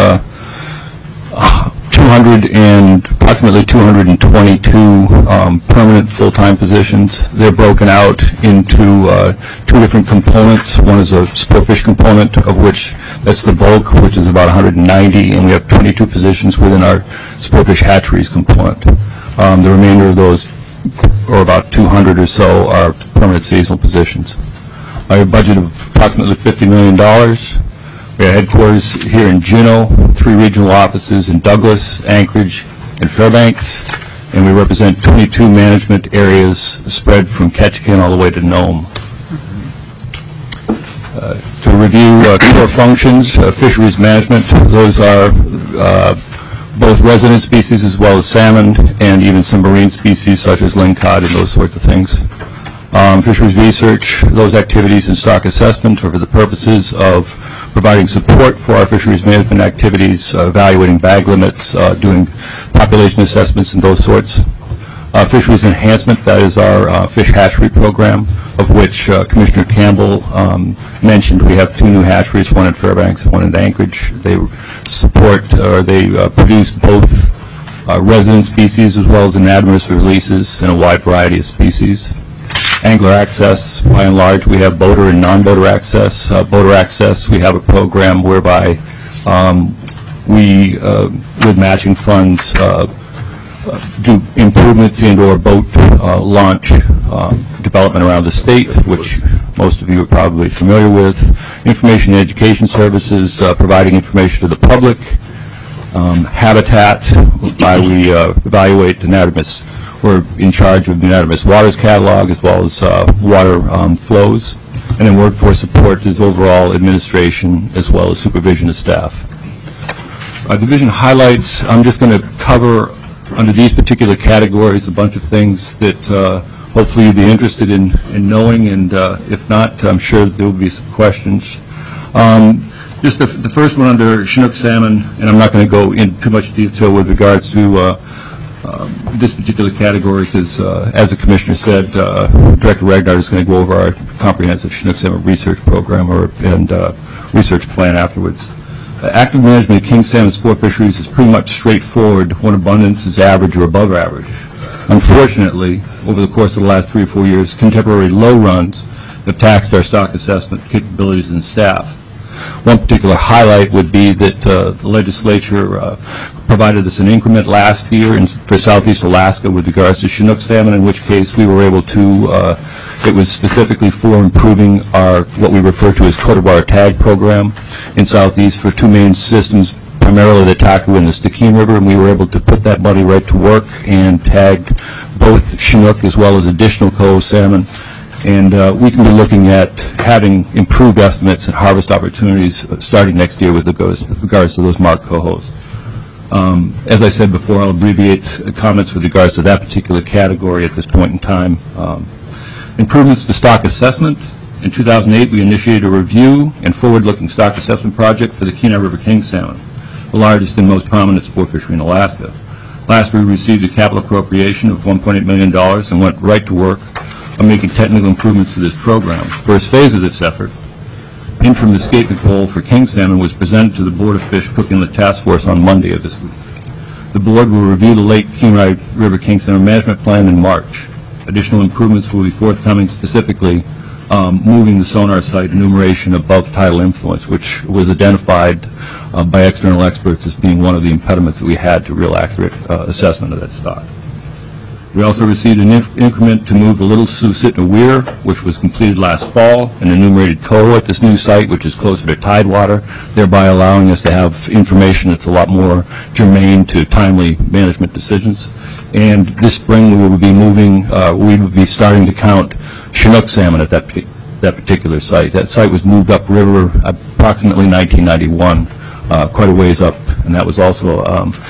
approximately 222 permanent full-time positions. They're broken out into 2 different components. One is a sportfish component, of which that's the bulk, which is about 190, and we have 22 positions within our sportfish hatcheries component. The remainder of those, or about 200 or so, are permanent seasonal positions. I have a budget of approximately $50 million. We have headquarters here in Juneau, 3 regional offices in Douglas, Anchorage, and Fairbanks, and we represent 22 management areas spread from Ketchikan all the way to Nome. To review core functions, fisheries management, those are both resident species as well as salmon, and even some marine species such as lingcod and those sorts of things. Fisheries research, those activities and stock assessment are for the purposes of providing support for our fisheries management activities, evaluating bag limits, doing population assessments and those sorts. Fisheries enhancement, that is our fish hatchery program, of which Commissioner Campbell mentioned. We have 2 new hatcheries, one in Fairbanks and one in Anchorage. They support, or they produce both resident species as well as anadromous releases in a wide variety of species. Angler access, by and large, we have boater and non-boater access. Boater access, we have a program whereby we, with matching funds, do improvements in-door boat launch development around the state, which most of you are probably familiar with. Information and education services, providing information to the public. Habitat, we evaluate the anadromous. We're in charge of the anadromous waters catalog as well as water flows. And then workforce support is overall administration as well as supervision of staff. Division highlights, I'm just going to cover under these particular categories a bunch of things that hopefully you'll be interested in knowing, and if not, I'm sure there will be some questions. Just the first one under Chinook salmon, and I'm not going to go into too much detail with regards to this particular category because, as the Commissioner said, Director Regnard is going to go over our comprehensive Chinook salmon research program and research plan afterwards. Active management of king salmon sport fisheries is pretty much straightforward when abundance is average or above average. Unfortunately, over the course of the last 3 or 4 years, contemporary low runs have taxed our stock assessment capabilities and staff. One particular highlight would be that the legislature provided us an increment last year for Southeast Alaska with regards to Chinook salmon, in which case we were able to, it was specifically for improving our, what we refer to as Cotabar tag program in Southeast for 2 main systems, primarily the Taku and the Stikine River, and we were able to put that money right to work and tagged both Chinook as well as additional coho salmon. And we can be looking at having improved estimates and harvest opportunities starting next year with regards to those marked cohos. As I said before, I'll abbreviate comments with regards to that particular category at this point in time. Improvements to stock assessment. In 2008, we initiated a review and forward-looking stock assessment project for the Kenai River king salmon, the largest and most prominent sport fishery in Alaska. Last year, we received a capital appropriation of $1.8 million and went right to work on making technical improvements to this program. First phase of this effort, interim escapement goal for king salmon, was presented to the Board of Fish Cook Inlet Task Force on Monday of this week. The board will review the Lake Kenai River king salmon management plan in March. Additional improvements will be forthcoming, specifically moving the sonar site enumeration above tidal influence, which was identified by external experts as being one of the impediments that we had to real accurate assessment of that stock. We also received an increment to move the Little Susitna Weir, which was completed last fall, and enumerated coho at this new site, which is closer to tidewater, thereby allowing us to have information that's a lot more germane to timely management decisions. And this spring we will be moving, we will be starting to count Chinook salmon at that particular site. That site was moved upriver approximately 1991, quite a ways up, and that was also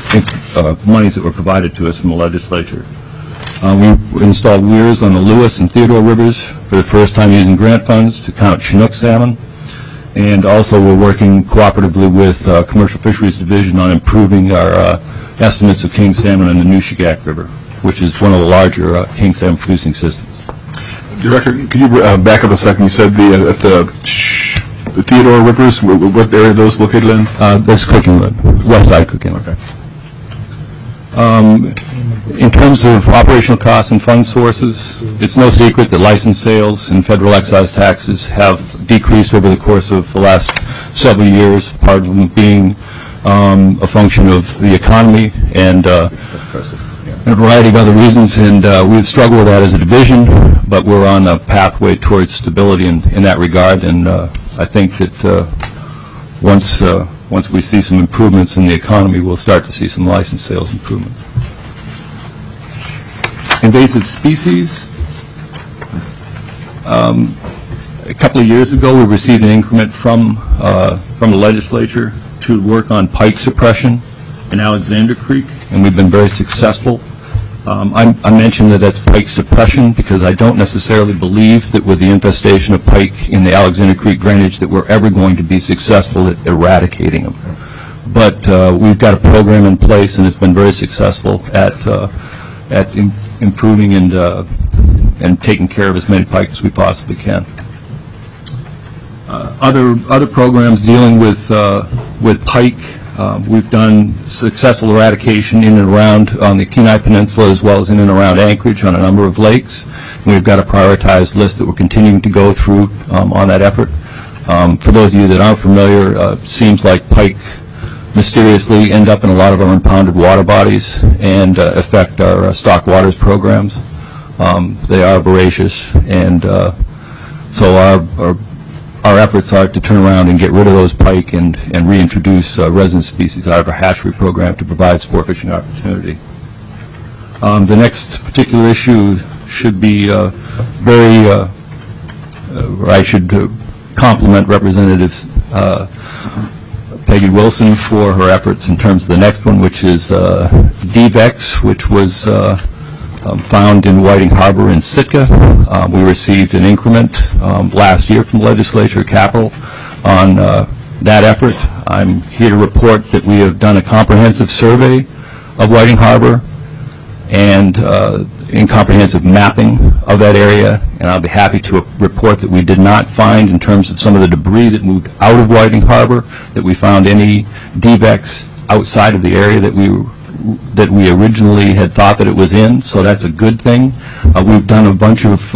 monies that were provided to us from the legislature. We installed weirs on the Lewis and Theodore rivers for the first time using grant funds to count Chinook salmon. And also we're working cooperatively with Commercial Fisheries Division on improving our estimates of king salmon in the Nushagak River, which is one of the larger king salmon producing systems. Director, could you back up a second? You said at the Theodore rivers, what area are those located in? That's Cook Inlet, west side Cook Inlet. Okay. In terms of operational costs and fund sources, it's no secret that license sales and federal excise taxes have decreased over the course of the last several years, part of them being a function of the economy and a variety of other reasons, and we've struggled with that as a division, but we're on a pathway towards stability in that regard, and I think that once we see some improvements in the economy, we'll start to see some license sales improvements. Invasive species. A couple of years ago, we received an increment from the legislature to work on pike suppression in Alexander Creek, and we've been very successful. I mentioned that that's pike suppression because I don't necessarily believe that with the infestation of pike in the Alexander Creek drainage that we're ever going to be successful at eradicating them. But we've got a program in place, and it's been very successful at improving and taking care of as many pike as we possibly can. Other programs dealing with pike, we've done successful eradication in and around on the Kenai Peninsula as well as in and around Anchorage on a number of lakes. And we've got a prioritized list that we're continuing to go through on that effort. For those of you that aren't familiar, it seems like pike mysteriously end up in a lot of our impounded water bodies and affect our stock waters programs. They are voracious, and so our efforts are to turn around and get rid of those pike and reintroduce resident species out of our hatchery program to provide sport fishing opportunity. The next particular issue should be I should compliment Representative Peggy Wilson for her efforts in terms of the next one, which is DVEX, which was found in Whiting Harbor in Sitka. We received an increment last year from the legislature capital on that effort. I'm here to report that we have done a comprehensive survey of Whiting Harbor and in comprehensive mapping of that area, and I'll be happy to report that we did not find, in terms of some of the debris that moved out of Whiting Harbor, that we found any DVEX outside of the area that we originally had thought that it was in, so that's a good thing. We've done a bunch of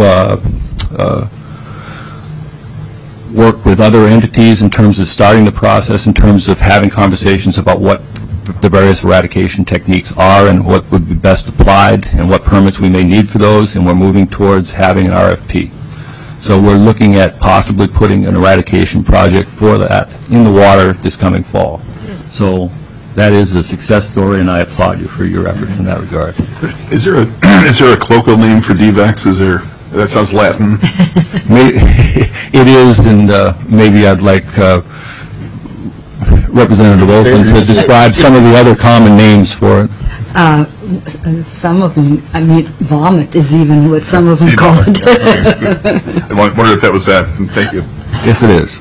work with other entities in terms of starting the process, in terms of having conversations about what the various eradication techniques are and what would be best applied and what permits we may need for those, and we're moving towards having an RFP. So we're looking at possibly putting an eradication project for that in the water this coming fall. So that is a success story, and I applaud you for your efforts in that regard. Is there a colloquial name for DVEX? That sounds Latin. It is, and maybe I'd like Representative Olson to describe some of the other common names for it. Some of them, I mean, vomit is even what some of them call it. I wondered if that was that. Thank you. Yes, it is.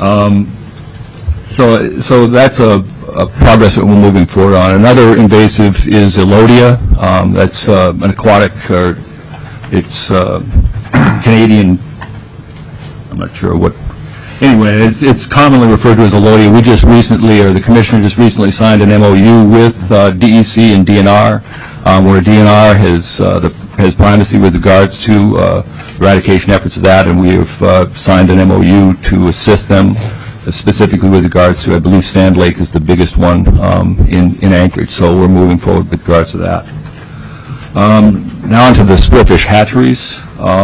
So that's a progress that we're moving forward on. Another invasive is Elodia. That's an aquatic, it's Canadian, I'm not sure what. Anyway, it's commonly referred to as Elodia. We just recently, or the Commissioner just recently signed an MOU with DEC and DNR, where DNR has primacy with regards to eradication efforts of that, and we have signed an MOU to assist them, specifically with regards to, I believe Sand Lake is the biggest one in Anchorage, so we're moving forward with regards to that. Now onto the spearfish hatcheries.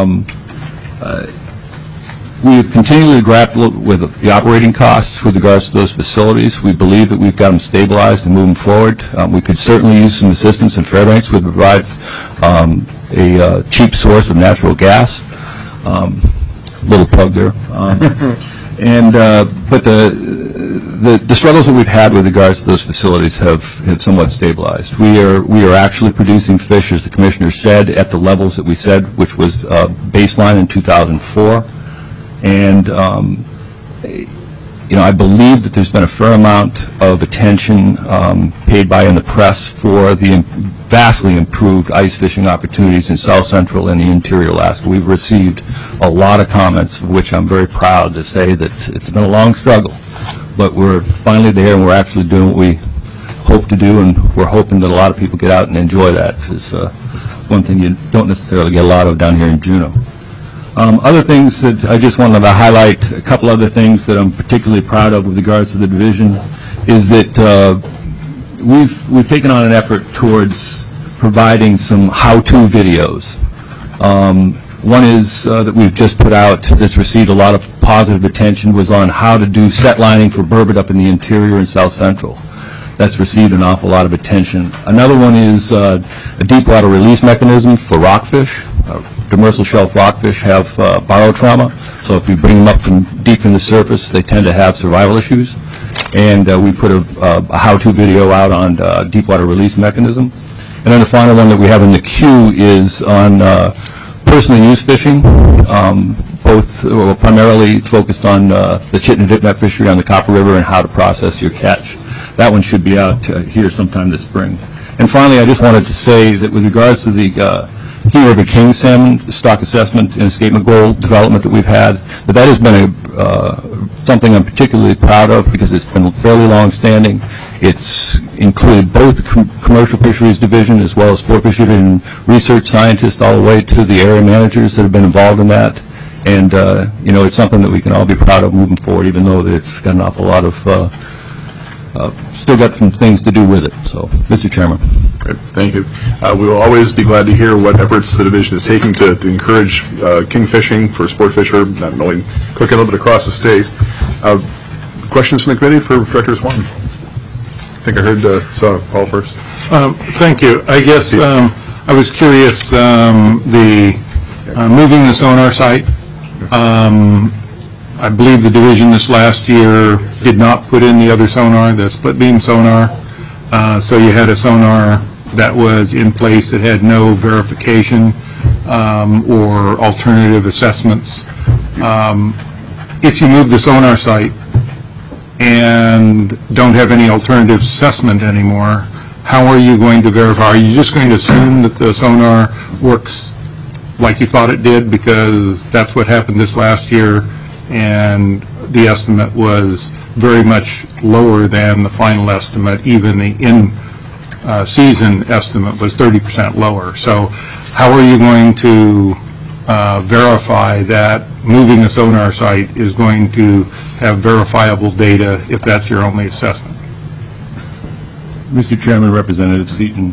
We have continually grappled with the operating costs with regards to those facilities. We believe that we've got them stabilized and moving forward. We could certainly use some assistance in Fairbanks with provide a cheap source of natural gas. Little plug there. But the struggles that we've had with regards to those facilities have somewhat stabilized. We are actually producing fish, as the Commissioner said, at the levels that we said, which was baseline in 2004. And, I believe that there's been a fair amount of attention paid by in the press for the vastly improved ice fishing opportunities in South Central and the interior Alaska. We've received a lot of comments, of which I'm very proud to say that it's been a long struggle. But we're finally there, and we're actually doing what we hope to do, and we're hoping that a lot of people get out and enjoy that. It's one thing you don't necessarily get a lot of down here in Juneau. Other things that I just wanted to highlight, a couple other things that I'm particularly proud of with regards to the division, is that we've taken on an effort towards providing some how-to videos. One is that we've just put out, that's received a lot of positive attention, was on how to do set lining for burbot up in the interior and South Central. That's received an awful lot of attention. Another one is a deep water release mechanism for rockfish. Demersal shelf rockfish have barotrauma, so if you bring them up from deep from the surface, they tend to have survival issues. And we put a how-to video out on deep water release mechanism. And then the final one that we have in the queue is on personal use fishing, primarily focused on the Chittenden dip net fishery on the Copper River and how to process your catch. That one should be out here sometime this spring. And finally, I just wanted to say that with regards to the King River king salmon stock assessment and escapement goal development that we've had, that has been something I'm particularly proud of because it's been fairly long-standing. It's included both the commercial fisheries division as well as sport fisheries division research scientists all the way to the area managers that have been involved in that. And, it's something that we can all be proud of moving forward, even though it's got an awful lot of, still got some things to do with it. So, Mr. Chairman. Great, thank you. We will always be glad to hear what efforts the division is taking to encourage king fishing for sport fisher, not only Cook Inlet but across the state. Questions from the committee for Director Swan? I think I heard saw Paul first. Thank you. I guess I was curious, moving the sonar site. I believe the division this last year did not put in the other sonar, the split beam sonar. So you had a sonar that was in place that had no verification or alternative assessments. If you move the sonar site and don't have any alternative assessment anymore, how are you going to verify? Are you just going to assume that the sonar works like you thought it did because that's what happened this last year and the estimate was very much lower than the final estimate, even the in-season estimate was 30% lower. So how are you going to verify that moving a sonar site is going to have verifiable data if that's your only assessment? Mr. Chairman, Representative Seaton,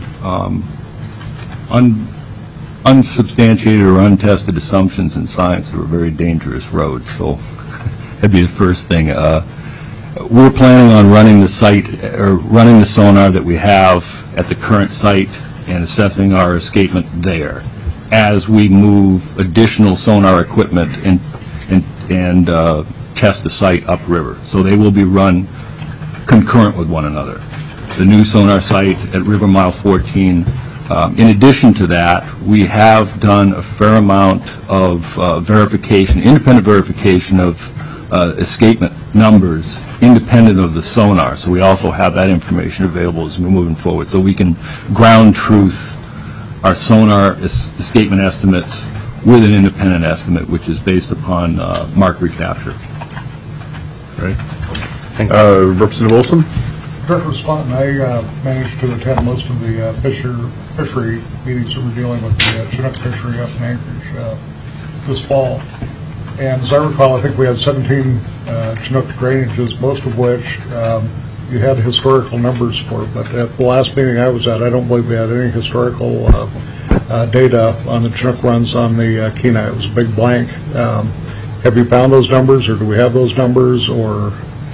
unsubstantiated or untested assumptions in science are a very dangerous road, so that'd be the first thing. We're planning on running the site, or running the sonar that we have at the current site and assessing our escapement there as we move additional sonar equipment and test the site upriver. So they will be run concurrent with one another. The new sonar site at River Mile 14. In addition to that, we have done a fair amount of verification, independent verification of escapement numbers independent of the sonar. So we also have that information available as we're moving forward. So we can ground truth our sonar escapement estimates with an independent estimate, which is based upon mark recapture. Right. Representative Olson? Director Swanton, I managed to attend most of the fishery meetings that were dealing with the Chinook fishery up in Anchorage this fall. And as I recall, I think we had 17 Chinook drainages, most of which you had historical numbers for. But at the last meeting I was at, I don't believe we had any historical data on the Chinook runs on the Kenai. It was a big blank. Have you found those numbers, or do we have those numbers, or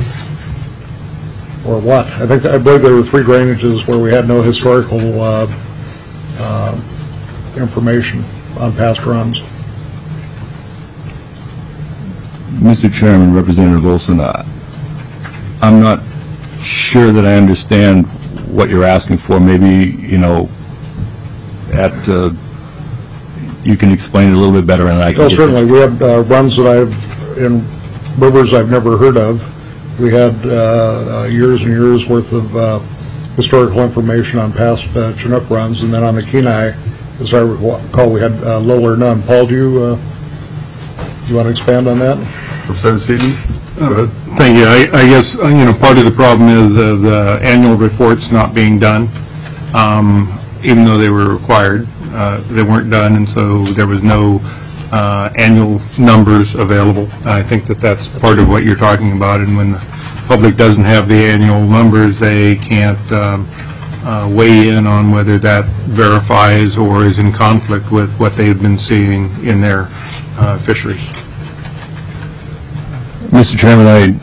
what? I believe there were 3 drainages where we had no historical information on past runs. Mr. Chairman, Representative Olson, I'm not sure that I understand what you're asking for. Maybe, you can explain it a little bit better, and I can. Well, certainly. We had runs that in rivers I've never heard of. We had years and years worth of historical information on past Chinook runs, and then on the Kenai, as I recall, we had little or none. Paul, do you want to expand on that? Representative Seaton? Go ahead. Thank you. I guess, part of the problem is the annual reports not being done. Even though they were required, they weren't done, and so there was no annual numbers available. I think that's part of what you're talking about, and when the public doesn't have the annual numbers, they can't weigh in on whether that verifies or is in conflict with what they've been seeing in their fisheries. Mr. Chairman,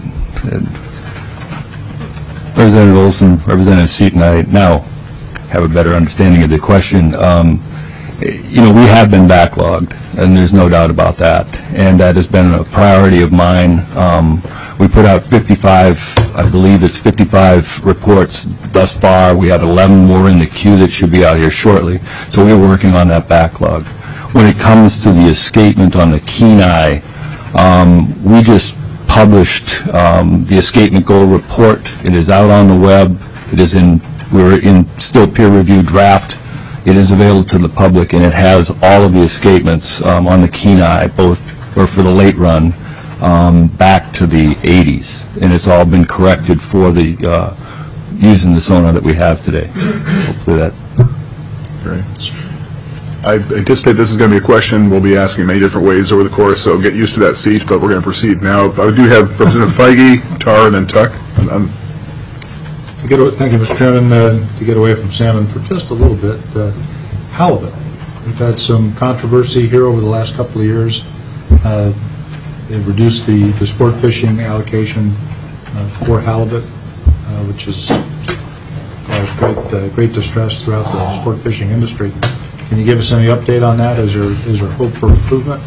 Representative Olson, Representative Seaton, I now have a better understanding of the question. We have been backlogged, and there's no doubt about that, and that has been a priority of mine. We put out 55, I believe it's 55 reports thus far. We have 11 more in the queue that should be out here shortly, so we're working on that backlog. When it comes to the escapement on the Kenai, we just published the escapement goal report. It is out on the web. We're in still peer-reviewed draft. It is available to the public, and it has all of the escapements on the Kenai, both for the late run back to the 80s, and it's all been corrected for the using the sonar that we have today. Hopefully that. Great. I anticipate this is going to be a question we'll be asking many different ways over the course, so get used to that seat, but we're going to proceed now. I do have Representative Feige, Tarr, and then Tuck. Thank you, Mr. Chairman. To get away from salmon for just a little bit, halibut. We've had some controversy here over the last couple of years. They've reduced the sport fishing allocation for halibut, which has caused great distress throughout the sport fishing industry. Can you give us any update on that? Is there hope for improvement?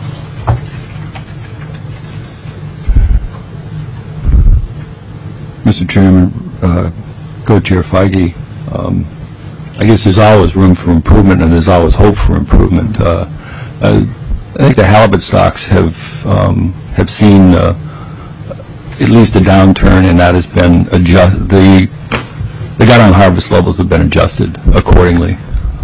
Mr. Chairman, Co-Chair Feige, I guess there's always room for improvement and there's always hope for improvement. I think the halibut stocks have seen at least a downturn, and that has been the gut-on harvest levels have been adjusted accordingly.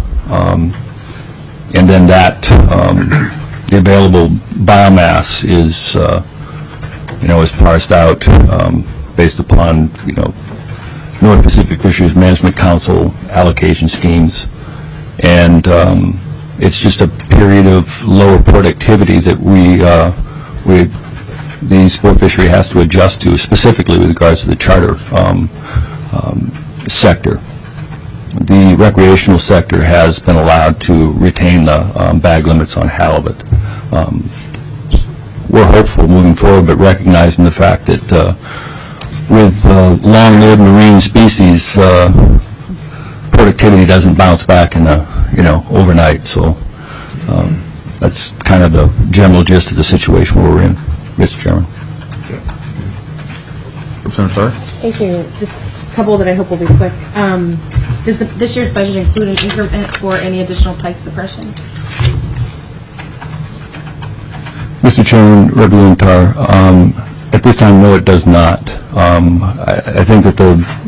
And then that the available biomass is is parsed out based upon North Pacific Fisheries Management Council allocation schemes, and it's just a period of lower productivity that the sport fishery has to adjust to, specifically with regards to the charter sector. The recreational sector has been allowed to retain the bag limits on halibut. We're hopeful moving forward, but recognizing the fact that with long-lived marine species, productivity doesn't bounce back in overnight. So that's kind of the general gist of the situation we're in, Mr. Chairman. Representative Tarr? Thank you. Just a couple that I hope will be quick. Does this year's budget include an increment for any additional pike suppression? Mr. Chairman, Representative Tarr, at this time, no, it does not. I think that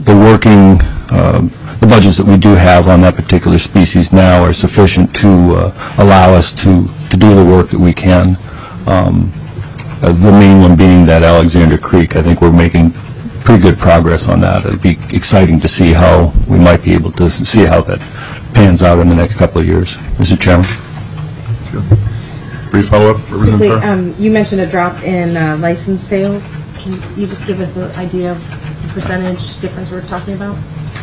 the budgets that we do have on that particular species now are sufficient to allow us to do the work that we can. The main one being that Alexander Creek. I think we're making pretty good progress on that. It'd be exciting to see how we might be able to see how that pans out in the next couple of years. Mr. Chairman. Brief follow-up, Representative Tarr? You mentioned a drop in license sales. Can you just give us an idea of the percentage difference we're talking about?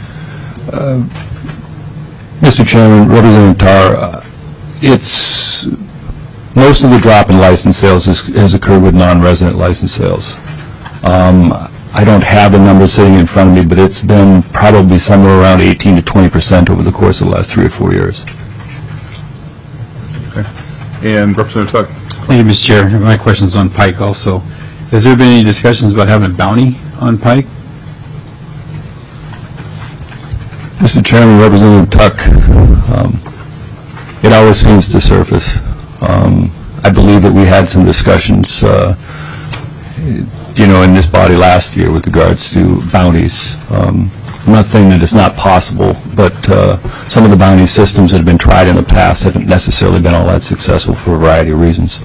Mr. Chairman, Representative Tarr, it's most of the drop in license sales has occurred with non-resident license sales. I don't have the number sitting in front of me, but it's been probably somewhere around 18 to 20% over the course of the last 3 or 4 years. Okay. And Representative Tuck? Thank you, Mr. Chair. My question is on pike also. Has there been any discussions about having a bounty on pike? Mr. Chairman, Representative Tuck, it always seems to surface. I believe that we had some discussions, in this body last year with regards to bounties. I'm not saying that it's not possible, but some of the bounty systems that have been tried in the past haven't necessarily been all that successful for a variety of reasons.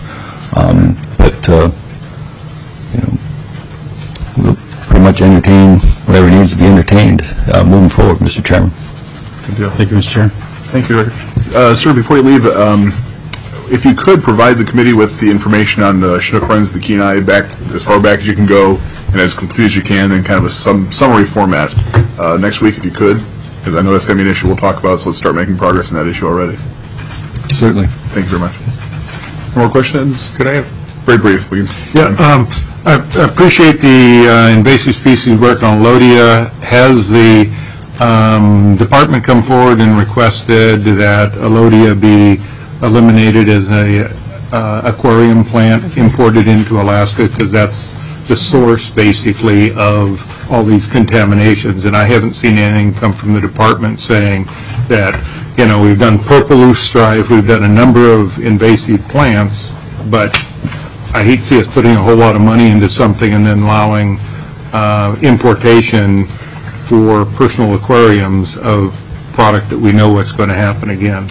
We'll pretty much entertain whatever needs to be entertained moving forward, Mr. Chairman. Good deal. Thank you, Mr. Chair. Thank you, Rick. Sir, before you leave, if you could provide the committee with the information on the Chinook runs, the Kenai, back as far back as you can go and as complete as you can in kind of a summary format next week, if you could, because I know that's going to be an issue we'll talk about, so let's start making progress in that issue already. Certainly. Thank you very much. More questions? Could I have very brief, please? Yeah, I appreciate the invasive species work on Alodia. Has the department come forward and requested that Alodia be eliminated as a aquarium plant imported into Alaska, because that's the source basically of all these contaminations? And I haven't seen anything come from the department saying that, we've done purple loosestrife, we've done a number of invasive plants, but I hate to see us putting a whole lot of money into something and then allowing importation for personal aquariums of product that we know what's going to happen again.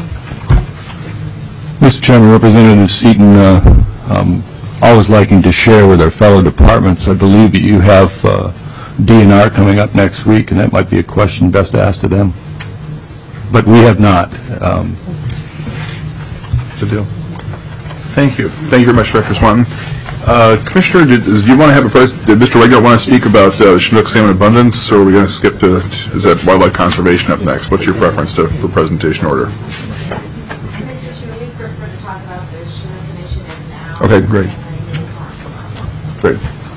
Mr. Chairman, Representative Seaton, always liking to share with our fellow departments. I believe that you have DNR coming up next week, and that might be a question best asked to them. But we have not. Good deal. Thank you. Thank you very much, Director Swanton. Commissioner, do you want to have did Mr. Regner want to speak about Chinook salmon abundance, or are we going to skip to, is that wildlife conservation up next? What's your preference for presentation order? Mr. Chair, we prefer to talk about the Chinook initiative now. Okay, great. Great.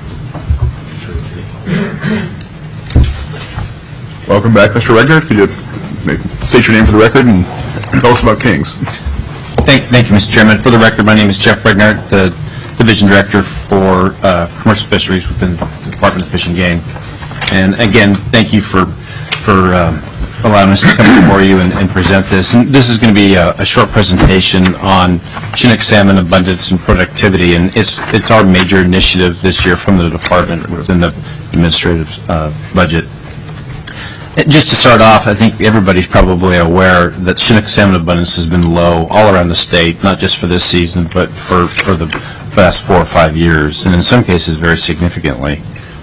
Welcome back, Mr. Regner. Could you state your name for the record and tell us about Kings? Thank you, Mr. Chairman. For the record, my name is Jeff Regner, the Division Director for Commercial Fisheries within the Department of Fish and Game. And again, thank you for allowing us to come before you and present this. And this is going to be a short presentation on Chinook salmon abundance and productivity, and it's our major initiative this year from the department within the administrative budget. Just to start off, I think everybody's probably aware that Chinook salmon abundance has been low all around the state, not just for this season, but for the past 4 or 5 years, and in some cases very significantly.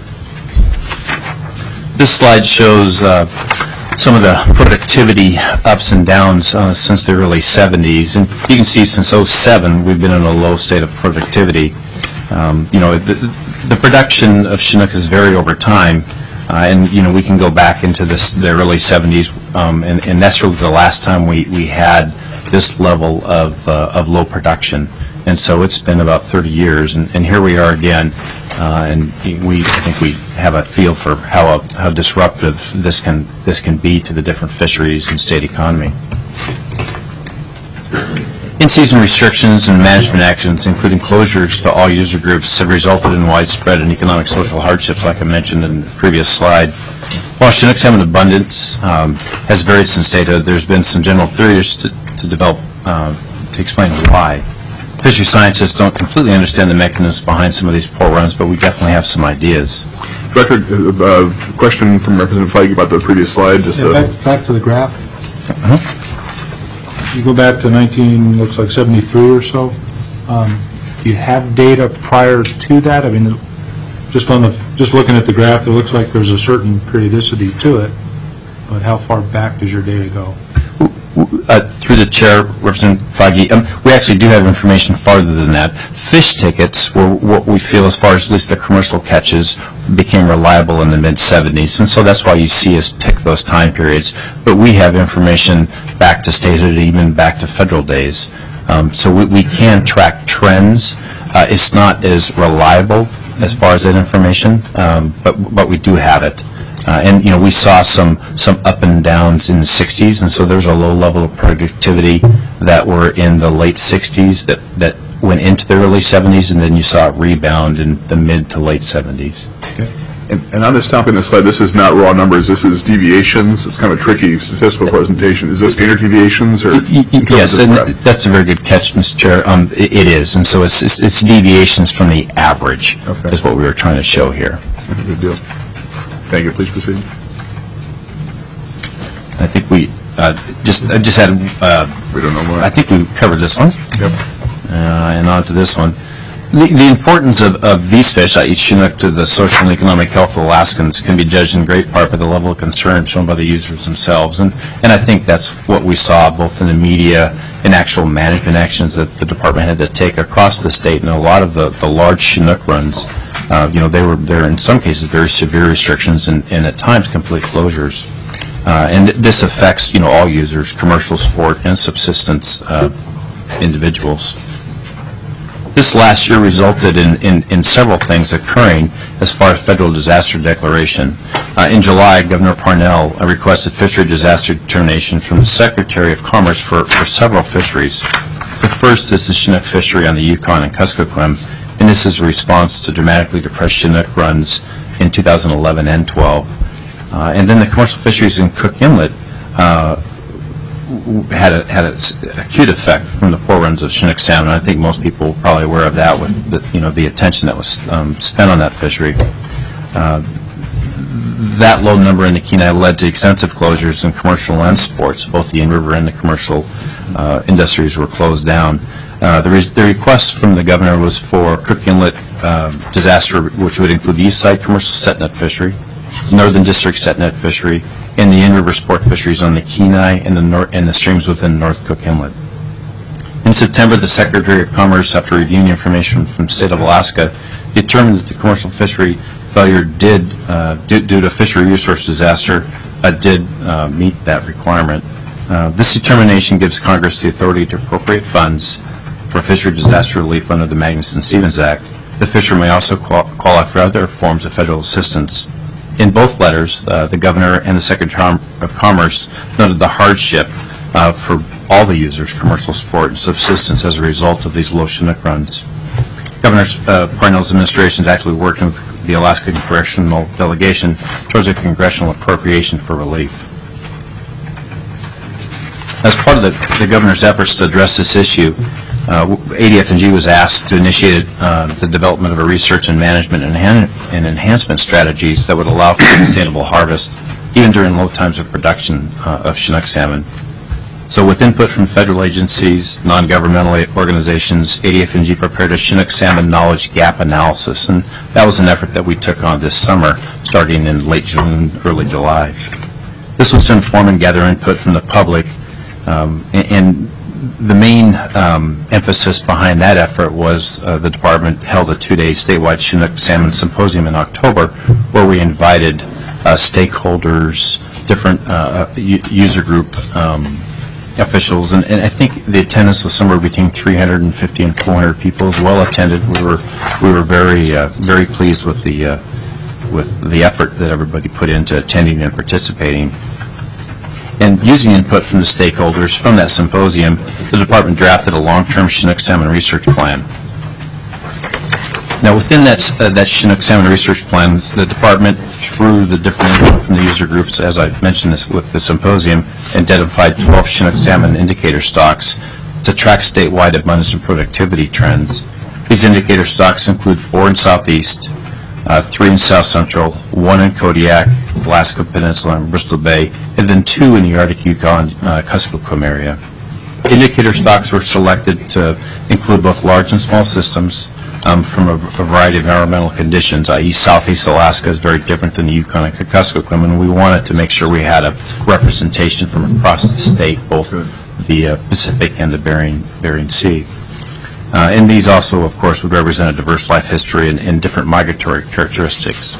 This slide shows some of the productivity ups and downs since the early 70s, and you can see since 2007 we've been in a low state of productivity. The production of Chinook has varied over time. And we can go back into the early 70s, and that's really the last time we had this level of low production. And so it's been about 30 years, and here we are again. And I think we have a feel for how disruptive this can be to the different fisheries and state economy. In-season restrictions and management actions, including closures to all user groups, have resulted in widespread and economic social hardships, like I mentioned in the previous slide. While Chinook salmon abundance has varied since data, there's been some general theories to develop to explain why. Fishery scientists don't completely understand the mechanisms behind some of these poor runs, but we definitely have some ideas. Director, question from Representative Feige about the previous slide. Back to the graph. You go back to 73 or so. Do you have data prior to that? I mean, just looking at the graph, it looks like there's a certain periodicity to it, but how far back does your data go? Through the chair, Representative Feige, we actually do have information farther than that. Fish tickets were what we feel, as far as at least the commercial catches, became reliable in the mid-70s, and so that's why you see us pick those time periods. But we have information back to statehood, even back to federal days. So we can track trends. It's not as reliable as far as that information, but we do have it. And we saw some up and downs in the 60s, and so there's a low level of productivity that were in the late 60s that went into the early 70s, and then you saw it rebound in the mid to late 70s. Okay. And on this topic in this slide, this is not raw numbers. This is deviations. It's kind of a tricky statistical presentation. Is this standard deviations? Or yes, and that's a very good catch, Mr. Chair. It is, and so it's deviations from the average is what we were trying to show here. Good deal. Thank you. Please proceed. I think we just had. We don't know more. I think we covered this one. Yep. And on to this one. The importance of these fish, i.e. Chinook, to the social and economic health of Alaskans can be judged in great part by the level of concern shown by the users themselves. And I think that's what we saw both in the media and actual management actions that the department had to take across the state. And a lot of the large Chinook runs, there were in some cases very severe restrictions and at times complete closures. And this affects, all users, commercial, sport, and subsistence individuals. This last year resulted in several things occurring as far as federal disaster declaration. In July, Governor Parnell requested fishery disaster determination from the Secretary of Commerce for several fisheries. The first is the Chinook fishery on the Yukon and Kuskokwim, and this is a response to dramatically depressed Chinook runs in 2011 and 12. And then the commercial fisheries in Cook Inlet had an acute effect from the poor runs of Chinook salmon. I think most people are probably aware of that with the attention that was spent on that fishery. That low number in the Kenai led to extensive closures in commercial and sports. Both the in-river and the commercial industries were closed down. The request from the governor was for Cook Inlet disaster, which would include the east side commercial set net fishery, Northern District set net fishery, and the in-river sport fisheries on the Kenai and the streams within North Cook Inlet. In September, the Secretary of Commerce, after reviewing information from the state of Alaska, determined that the commercial fishery failure due to fishery resource disaster did meet that requirement. This determination gives Congress the authority to appropriate funds for fishery disaster relief under the Magnuson-Stevens Act. The fisher may also qualify for other forms of federal assistance. In both letters, the Governor and the Secretary of Commerce noted the hardship for all the users, commercial, sport, and subsistence as a result of these low Chinook runs. Governor Parnell's administration is actively working with the Alaska Congressional Delegation towards a congressional appropriation for relief. As part of the Governor's efforts to address this issue, ADF&G was asked to initiate the development of a research and management and enhancement strategies that would allow for sustainable harvest, even during low times of production of Chinook salmon. So with input from federal agencies, non-governmental organizations, ADF&G prepared a Chinook salmon knowledge gap analysis, and that was an effort that we took on this summer, starting in late June, early July. This was to inform and gather input from the public, and the main emphasis behind that effort was the department held a 2-day statewide Chinook salmon symposium in October, where we invited stakeholders, different user group officials, and I think the attendance was somewhere between 350 and 400 people. It was well attended. We were very pleased with the effort that everybody put into attending and participating. And using input from the stakeholders from that symposium, the department drafted a long-term Chinook salmon research plan. Now, within that Chinook salmon research plan, the department, through the different input from the user groups, as I mentioned this with the symposium, identified 12 Chinook salmon indicator stocks to track statewide abundance and productivity trends. These indicator stocks include 4 in Southeast, 3 in South Central, 1 in Kodiak, Alaska Peninsula, and Bristol Bay, and then 2 in the Arctic Yukon Kuskokwim area. Indicator stocks were selected to include both large and small systems from a variety of environmental conditions, i.e. Southeast Alaska is very different than the Yukon and Kuskokwim, and we wanted to make sure we had a representation from across the state, both the Pacific and the Bering Sea. And these also, of course, would represent a diverse life history and different migratory characteristics.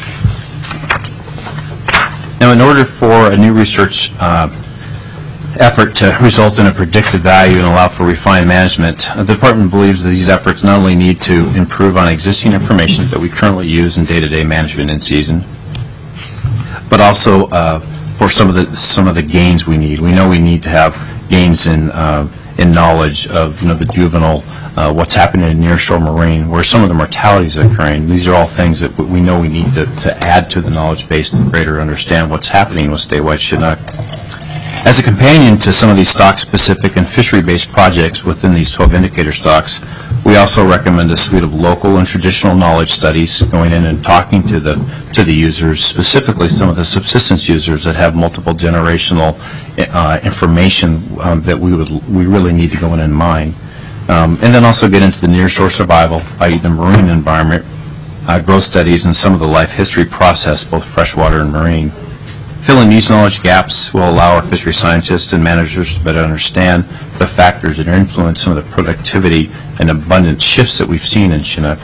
Now, in order for a new research effort to result in a predictive value and allow for refined management, the department believes that these efforts not only need to improve on existing information that we currently use in day-to-day management in season, but also for some of the gains we need. We know we need to have gains in knowledge of the juvenile, what's happening in nearshore marine, where some of the mortalities are occurring. These are all things that we know we need to add to the knowledge base to greater understand what's happening with statewide Chinook. As a companion to some of these stock-specific and fishery-based projects within these 12 indicator stocks, we also recommend a suite of local and traditional knowledge studies, going in and talking to the users, specifically some of the subsistence users that have multiple generational information that we really need to go in and mine. And then also get into the nearshore survival, i.e. the marine environment, growth studies, and some of the life history process, both freshwater and marine. Filling these knowledge gaps will allow our fishery scientists and managers to better understand the factors that influence some of the productivity and abundance shifts that we've seen in Chinook.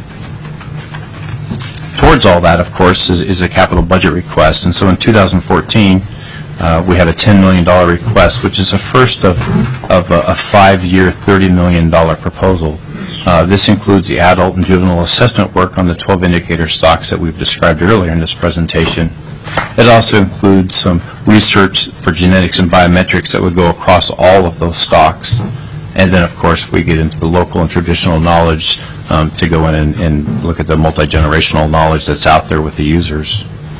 Towards all that, of course, is a capital budget request, and so in 2014, we had a $10 million request, which is the first of a 5-year, $30 million proposal. This includes the adult and juvenile assessment work on the 12 indicator stocks that we've described earlier in this presentation. It also includes some research for genetics and biometrics that would go across all of those stocks. And then, of course, we get into the local and traditional knowledge to go in and look at the multi-generational knowledge that's out there with the users.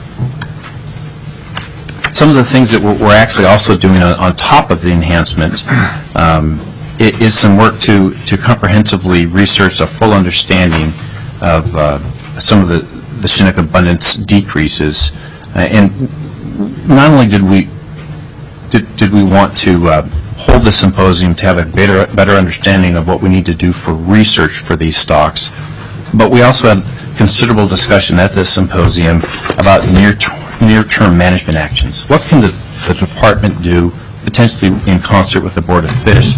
Some of the things that we're actually also doing on top of the enhancement is some work to comprehensively research a full understanding of some of the Chinook abundance decreases. And not only did we want to hold the symposium to have a better understanding of what we need to do for research for these stocks, but we also had considerable discussion at this symposium about near-term management actions. What can the department do, potentially in concert with the Board of Fish,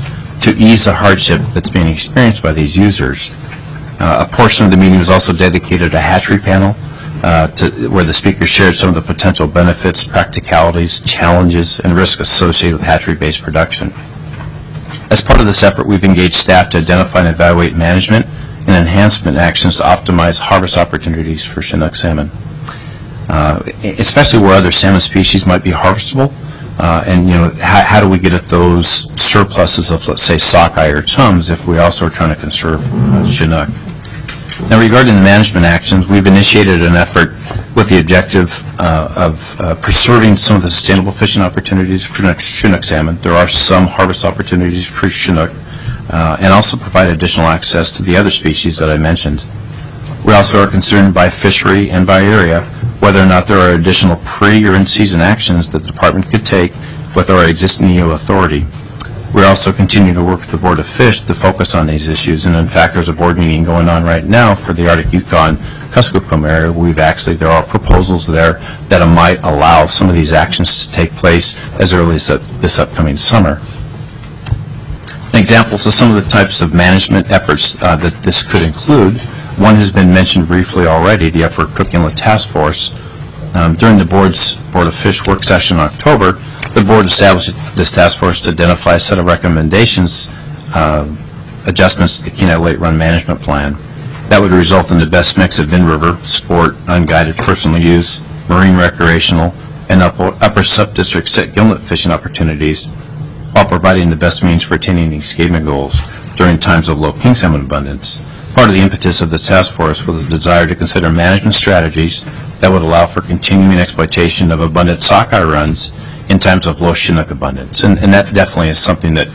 to ease the hardship that's being experienced by these users. A portion of the meeting was also dedicated to a hatchery panel where the speakers shared some of the potential benefits, practicalities, challenges, and risks associated with hatchery-based production. As part of this effort, we've engaged staff to identify and evaluate management and enhancement actions to optimize harvest opportunities for Chinook salmon, especially where other salmon species might be harvestable. And how do we get at those surpluses of, let's say, sockeye or chums if we also are trying to conserve Chinook? Now, regarding the management actions, we've initiated an effort with the objective of preserving some of the sustainable fishing opportunities for Chinook salmon. There are some harvest opportunities for Chinook, and also provide additional access to the other species that I mentioned. We also are concerned by fishery and by area, whether or not there are additional pre- or in-season actions that the department could take with our existing EO authority. We're also continuing to work with the Board of Fish to focus on these issues, and in fact there's a board meeting going on right now for the Arctic Yukon Kuskokwim area. There are proposals there that might allow some of these actions to take place as early as this upcoming summer. Examples of some of the types of management efforts that this could include. One has been mentioned briefly already, the Upper Cook Inlet Task Force. During the Board of Fish work session in October, the board established this task force to identify a set of recommendations, adjustments to the Kenai Lake Run Management Plan that would result in the best mix of in-river, sport, unguided personal use, marine recreational, and upper sub-district set gimlet fishing opportunities, while providing the best means for attaining the escapement goals during times of low king salmon abundance. Part of the impetus of the task force was the desire to consider management strategies that would allow for continuing exploitation of abundant sockeye runs in times of low Chinook abundance. And that definitely is something that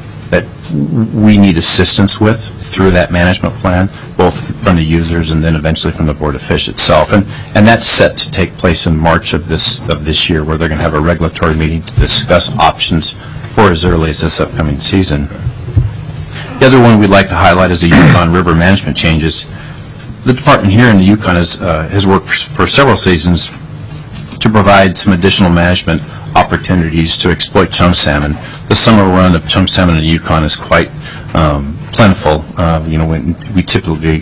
we need assistance with through that management plan, both from the users and then eventually from the Board of Fish itself. And that's set to take place in March of this year, where they're going to have a regulatory meeting to discuss options for as early as this upcoming season. The other one we'd like to highlight is the Yukon River management changes. The department here in the Yukon has worked for several seasons to provide some additional management opportunities to exploit chum salmon. The summer run of chum salmon in the Yukon is quite plentiful. We typically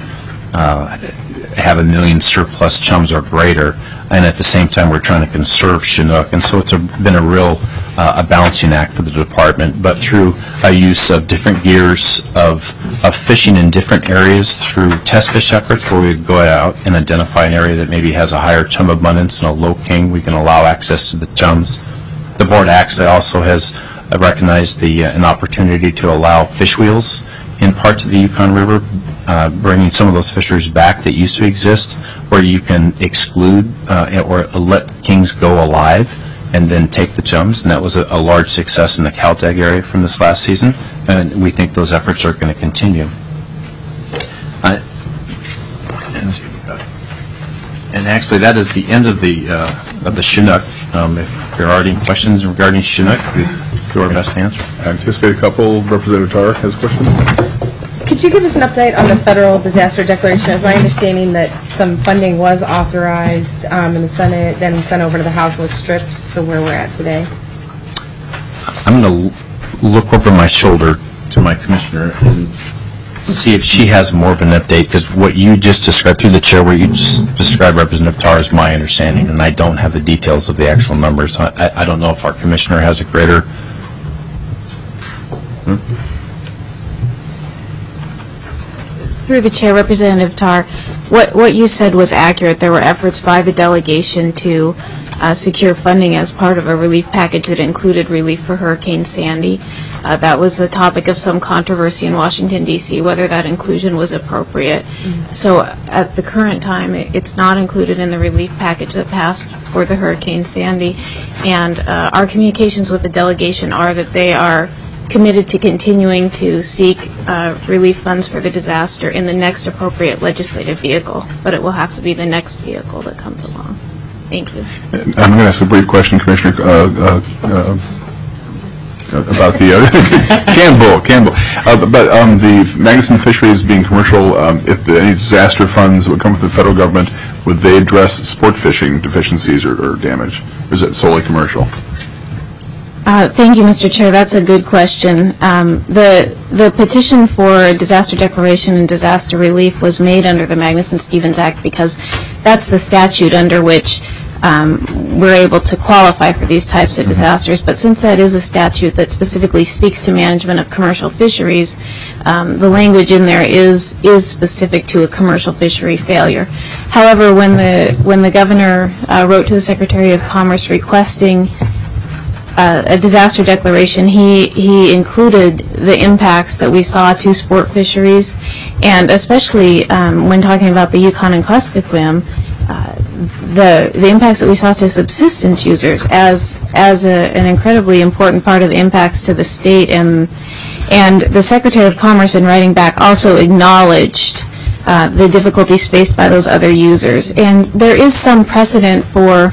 have 1 million surplus chums or greater, and at the same time we're trying to conserve Chinook, and so it's been a real a balancing act for the department, but through a use of different gears of fishing in different areas through test fish efforts where we go out and identify an area that maybe has a higher chum abundance and a low king, we can allow access to the chums. The board actually also has recognized an opportunity to allow fish wheels in parts of the Yukon River, bringing some of those fisheries back that used to exist, where you can exclude or let kings go alive and then take the chums, and that was a large success in the Caltag area from this last season, and we think those efforts are going to continue. And actually, that is the end of the Chinook. If there are any questions regarding Chinook, we'll do our best to answer. I anticipate a couple. Representative Tar has a question. Could you give us an update on the federal disaster declaration? It's my understanding that some funding was authorized in the Senate, then sent over to the House, was stripped, so where we're at today. I'm going to look over my shoulder to my commissioner and see if she has more of an update, because what you just described through the chair, where you just described Representative Tar, is my understanding, and I don't have the details of the actual numbers. I don't know if our commissioner has a greater... Through the chair, Representative Tar, what you said was accurate. There were efforts by the delegation to secure funding as part of a relief package that included relief for Hurricane Sandy. That was the topic of some controversy in Washington, D.C., whether that inclusion was appropriate. So at the current time, it's not included in the relief package that passed for the Hurricane Sandy. And our communications with the delegation are that they are committed to continuing to seek relief funds for the disaster in the next appropriate legislative vehicle, but it will have to be the next vehicle that comes along. Thank you. I'm going to ask a brief question, Commissioner, about the Campbell. But the Magnuson fisheries being commercial, if any disaster funds would come from the federal government, would they address sport fishing deficiencies or damage? Or is it solely commercial? Thank you, Mr. Chair. That's a good question. The petition for disaster declaration and disaster relief was made under the Magnuson-Stevens Act because that's the statute under which we're able to qualify for these types of disasters. But since that is a statute that specifically speaks to management of commercial fisheries, the language in there is specific to a commercial fishery failure. However, when the governor wrote to the Secretary of Commerce requesting a disaster declaration, he included the impacts that we saw to sport fisheries, and especially when talking about the Yukon and Kuskokwim, the impacts that we saw to subsistence users as an incredibly important part of the impacts to the state, and the Secretary of Commerce in writing back also acknowledged the difficulties faced by those other users. And there is some precedent for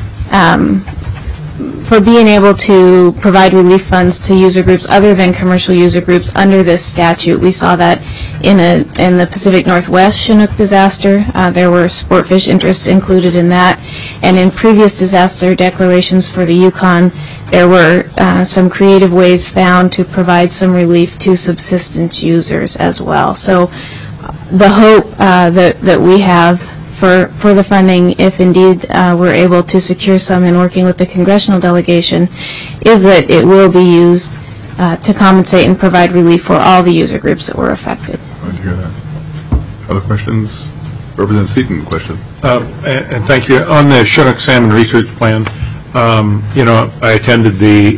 being able to provide relief funds to user groups other than commercial user groups under this statute. We saw that in the Pacific Northwest Chinook disaster. There were sport fish interests included in that. And in previous disaster declarations for the Yukon, there were some creative ways found to provide some relief to subsistence users as well. So the hope that we have for the funding, if indeed we're able to secure some in working with the congressional delegation, is that it will be used to compensate and provide relief for all the user groups that were affected. Glad to hear that. Other questions? Representative Seaton, question. And thank you. On the Chinook Salmon Research Plan, I attended the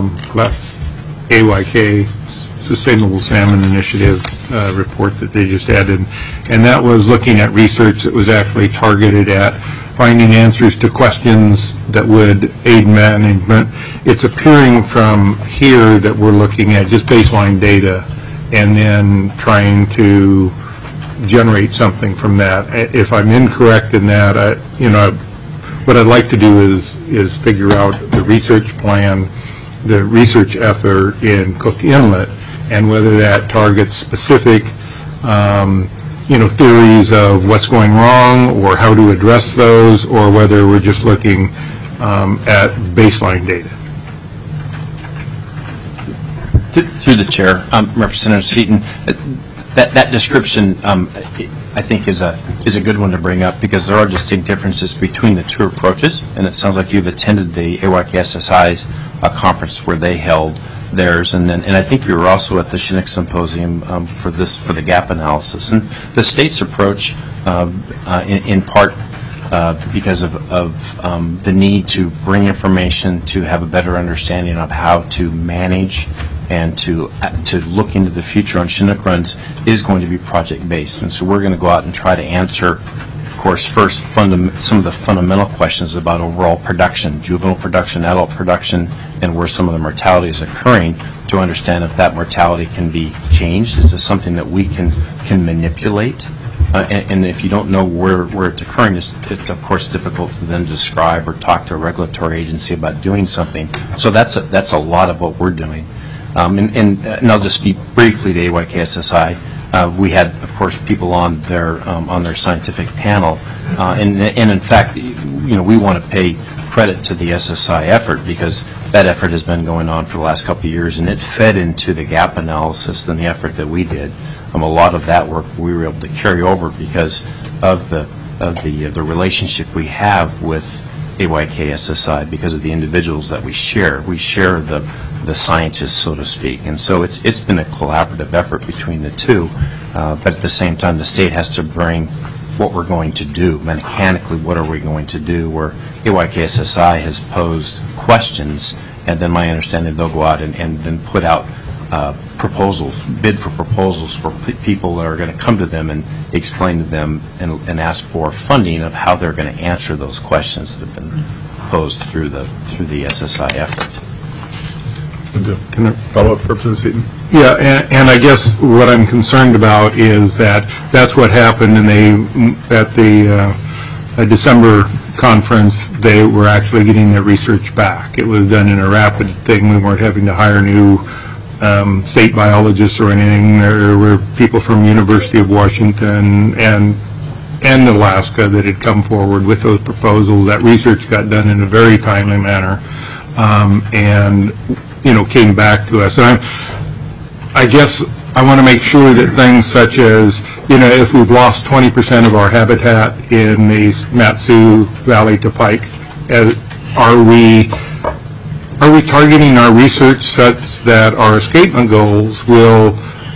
AYK Sustainable Salmon Initiative report that they just added, and that was looking at research that was actually targeted at finding answers to questions that would aid management. It's appearing from here that we're looking at just baseline data and then trying to generate something from that. If I'm incorrect in that, what I'd like to do is figure out the research plan, the research effort in Cook Inlet, and whether that targets specific theories of what's going wrong or how to address those, or whether we're just looking at baseline data. Through the chair, Representative Seaton, that description I think is a good one to bring up, because there are distinct differences between the two approaches, and it sounds like you've attended the AYK-SSI's conference where they held theirs, and I think you were also at the Chinook Symposium for the gap analysis. And the state's approach, in part because of the need to bring information to have a better understanding of how to manage and to look into the future on Chinook runs, is going to be project-based. And so we're going to go out and try to answer, of course, first some of the fundamental questions about overall production, juvenile production, adult production, and where some of the mortality is occurring, to understand if that mortality can be changed. Is this something that we can manipulate? And if you don't know where it's occurring, it's of course difficult to then describe or talk to a regulatory agency about doing something. So that's a lot of what we're doing. And I'll just speak briefly to AYK-SSI. We had, of course, people on their scientific panel, and in fact, we want to pay credit to the SSI effort, because that effort has been going on for the last couple of years, and it fed into the gap analysis and the effort that we did. A lot of that work we were able to carry over because of the relationship we have with AYK-SSI, because of the individuals that we share. We share the scientists, so to speak, and so it's been a collaborative effort between the two. But at the same time, the state has to bring what we're going to do mechanically. What are we going to do? Where AYK-SSI has posed questions, and then my understanding, they'll go out and then put out proposals, bid for proposals for people that are going to come to them and explain to them and ask for funding of how they're going to answer those questions that have been posed through the SSI effort. Can I follow up, Representative Seaton? Yeah, and I guess what I'm concerned about is that's what happened, and at the December conference, they were actually getting their research back. It was done in a rapid thing. We weren't having to hire new state biologists or anything. There were people from University of Washington and Alaska that had come forward with those proposals. That research got done in a very timely manner. and, came back to us. And I guess I want to make sure that things such as, if we've lost 20% of our habitat in the Mat-Su Valley to Pike, are we targeting our research such that our escapement goals will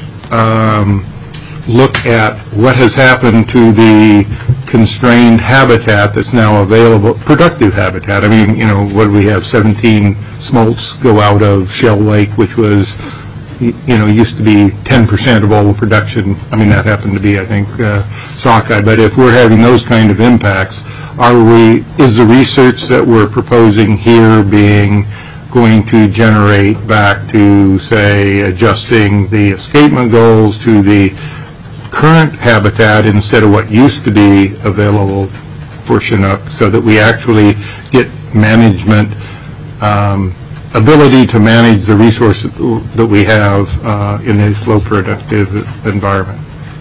look at what has happened to the constrained habitat that's now available, productive habitat? I mean, what do we have, 17 smolts go out of Shell Lake, which was, used to be 10% of all the production. I mean, that happened to be, I think, sockeye. But if we're having those kind of impacts, is the research that we're proposing here going to generate back to, say, adjusting the escapement goals to the current habitat instead of what used to be available for Chinook, so that we actually get management, ability to manage the resources that we have in this low productive environment?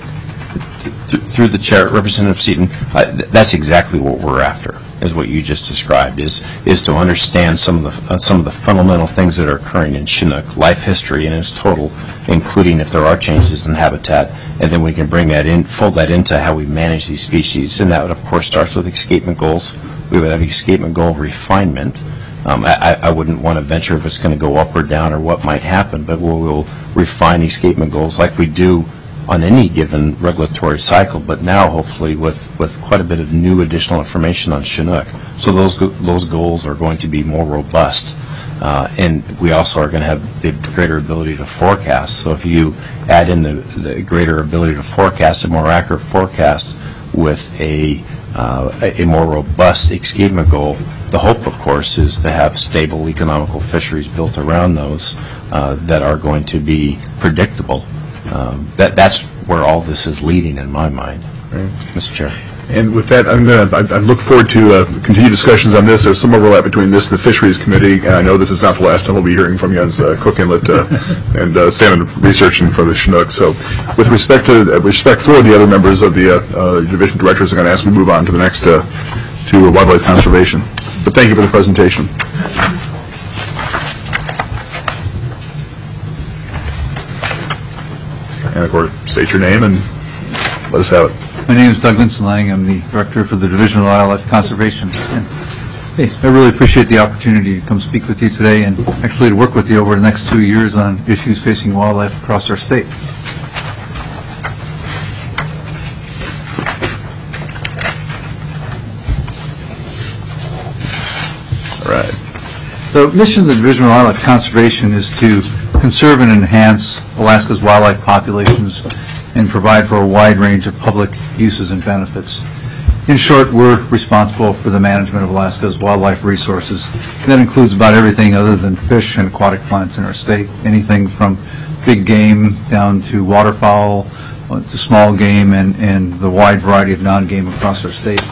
Through the chair, Representative Seaton, that's exactly what we're after, is what you just described, is to understand some of the fundamental things that are occurring in Chinook, life history in its total, including if there are changes in habitat, and then we can bring that in, fold that into how we manage these species. And that, of course, starts with escapement goals. We would have escapement goal refinement. I wouldn't want to venture if it's going to go up or down or what might happen, but we'll refine escapement goals like we do on any given regulatory cycle, but now hopefully with quite a bit of new additional information on Chinook. So those goals are going to be more robust. And we also are going to have the greater ability to forecast. So if you add in the greater ability to forecast, a more accurate forecast with a more robust escapement goal, the hope, of course, is to have stable economical fisheries built around those that are going to be predictable. That's where all this is leading in my mind, right. Mr. Chair. And with that, I look forward to continued discussions on this. There's some overlap between this and the Fisheries Committee, and I know this is not the last time we'll be hearing from you on Cook Inlet and salmon research for the Chinook. So with respect for the other members of the division directors, I'm going to ask we move on to the next, to wildlife conservation. But thank you for the presentation. And of course, state your name and let us have it. My name is Doug Vincent-Lang. I'm the director for the Division of Wildlife Conservation. And, hey, I really appreciate the opportunity to come speak with you today and actually to work with you over the next 2 years on issues facing wildlife across our state. All right. The mission of the Division of Wildlife Conservation is to conserve and enhance Alaska's wildlife populations and provide for a wide range of public uses and benefits. In short, we're responsible for the management of Alaska's wildlife resources. That includes about everything other than fish and aquatic plants in our state, anything from big game down to waterfowl to small game and the wide variety of non-game across our state.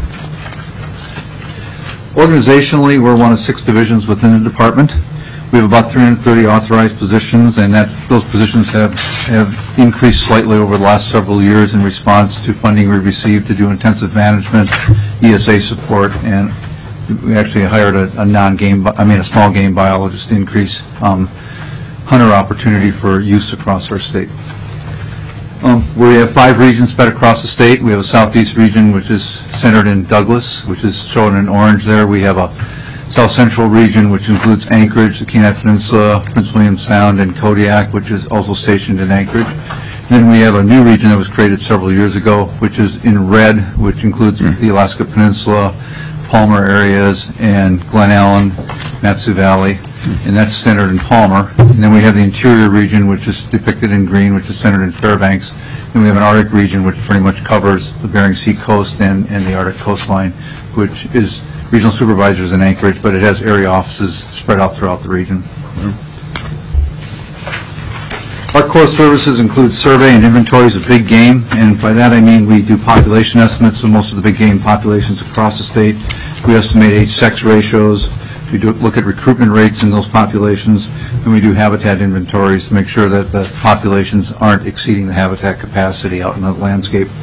Organizationally, we're one of 6 divisions within the department. We have about 330 authorized positions, and those positions have increased slightly over the last several years in response to funding we received to do intensive management, ESA support, and we actually hired a small game biologist to increase hunter opportunity for use across our state. We have 5 regions spread across the state. We have a southeast region, which is centered in Douglas, which is shown in orange there. We have a South Central region, which includes Anchorage, the Kenai Peninsula, Prince William Sound, and Kodiak, which is also stationed in Anchorage. Then we have a new region that was created several years ago, which is in red, which includes the Alaska Peninsula, Palmer areas, and Glen Allen, Mat-Su Valley, and that's centered in Palmer. And then we have the interior region, which is depicted in green, which is centered in Fairbanks. Then we have an Arctic region, which pretty much covers the Bering Sea coast and the Arctic coastline, which is regional supervisors in Anchorage, but it has area offices spread out throughout the region. Our core services include survey and inventories of big game, and by that I mean we do population estimates of most of the big game populations across the state. We estimate age-sex ratios. We do look at recruitment rates in those populations, and we do habitat inventories to make sure that the populations aren't exceeding the habitat capacity out in the landscape.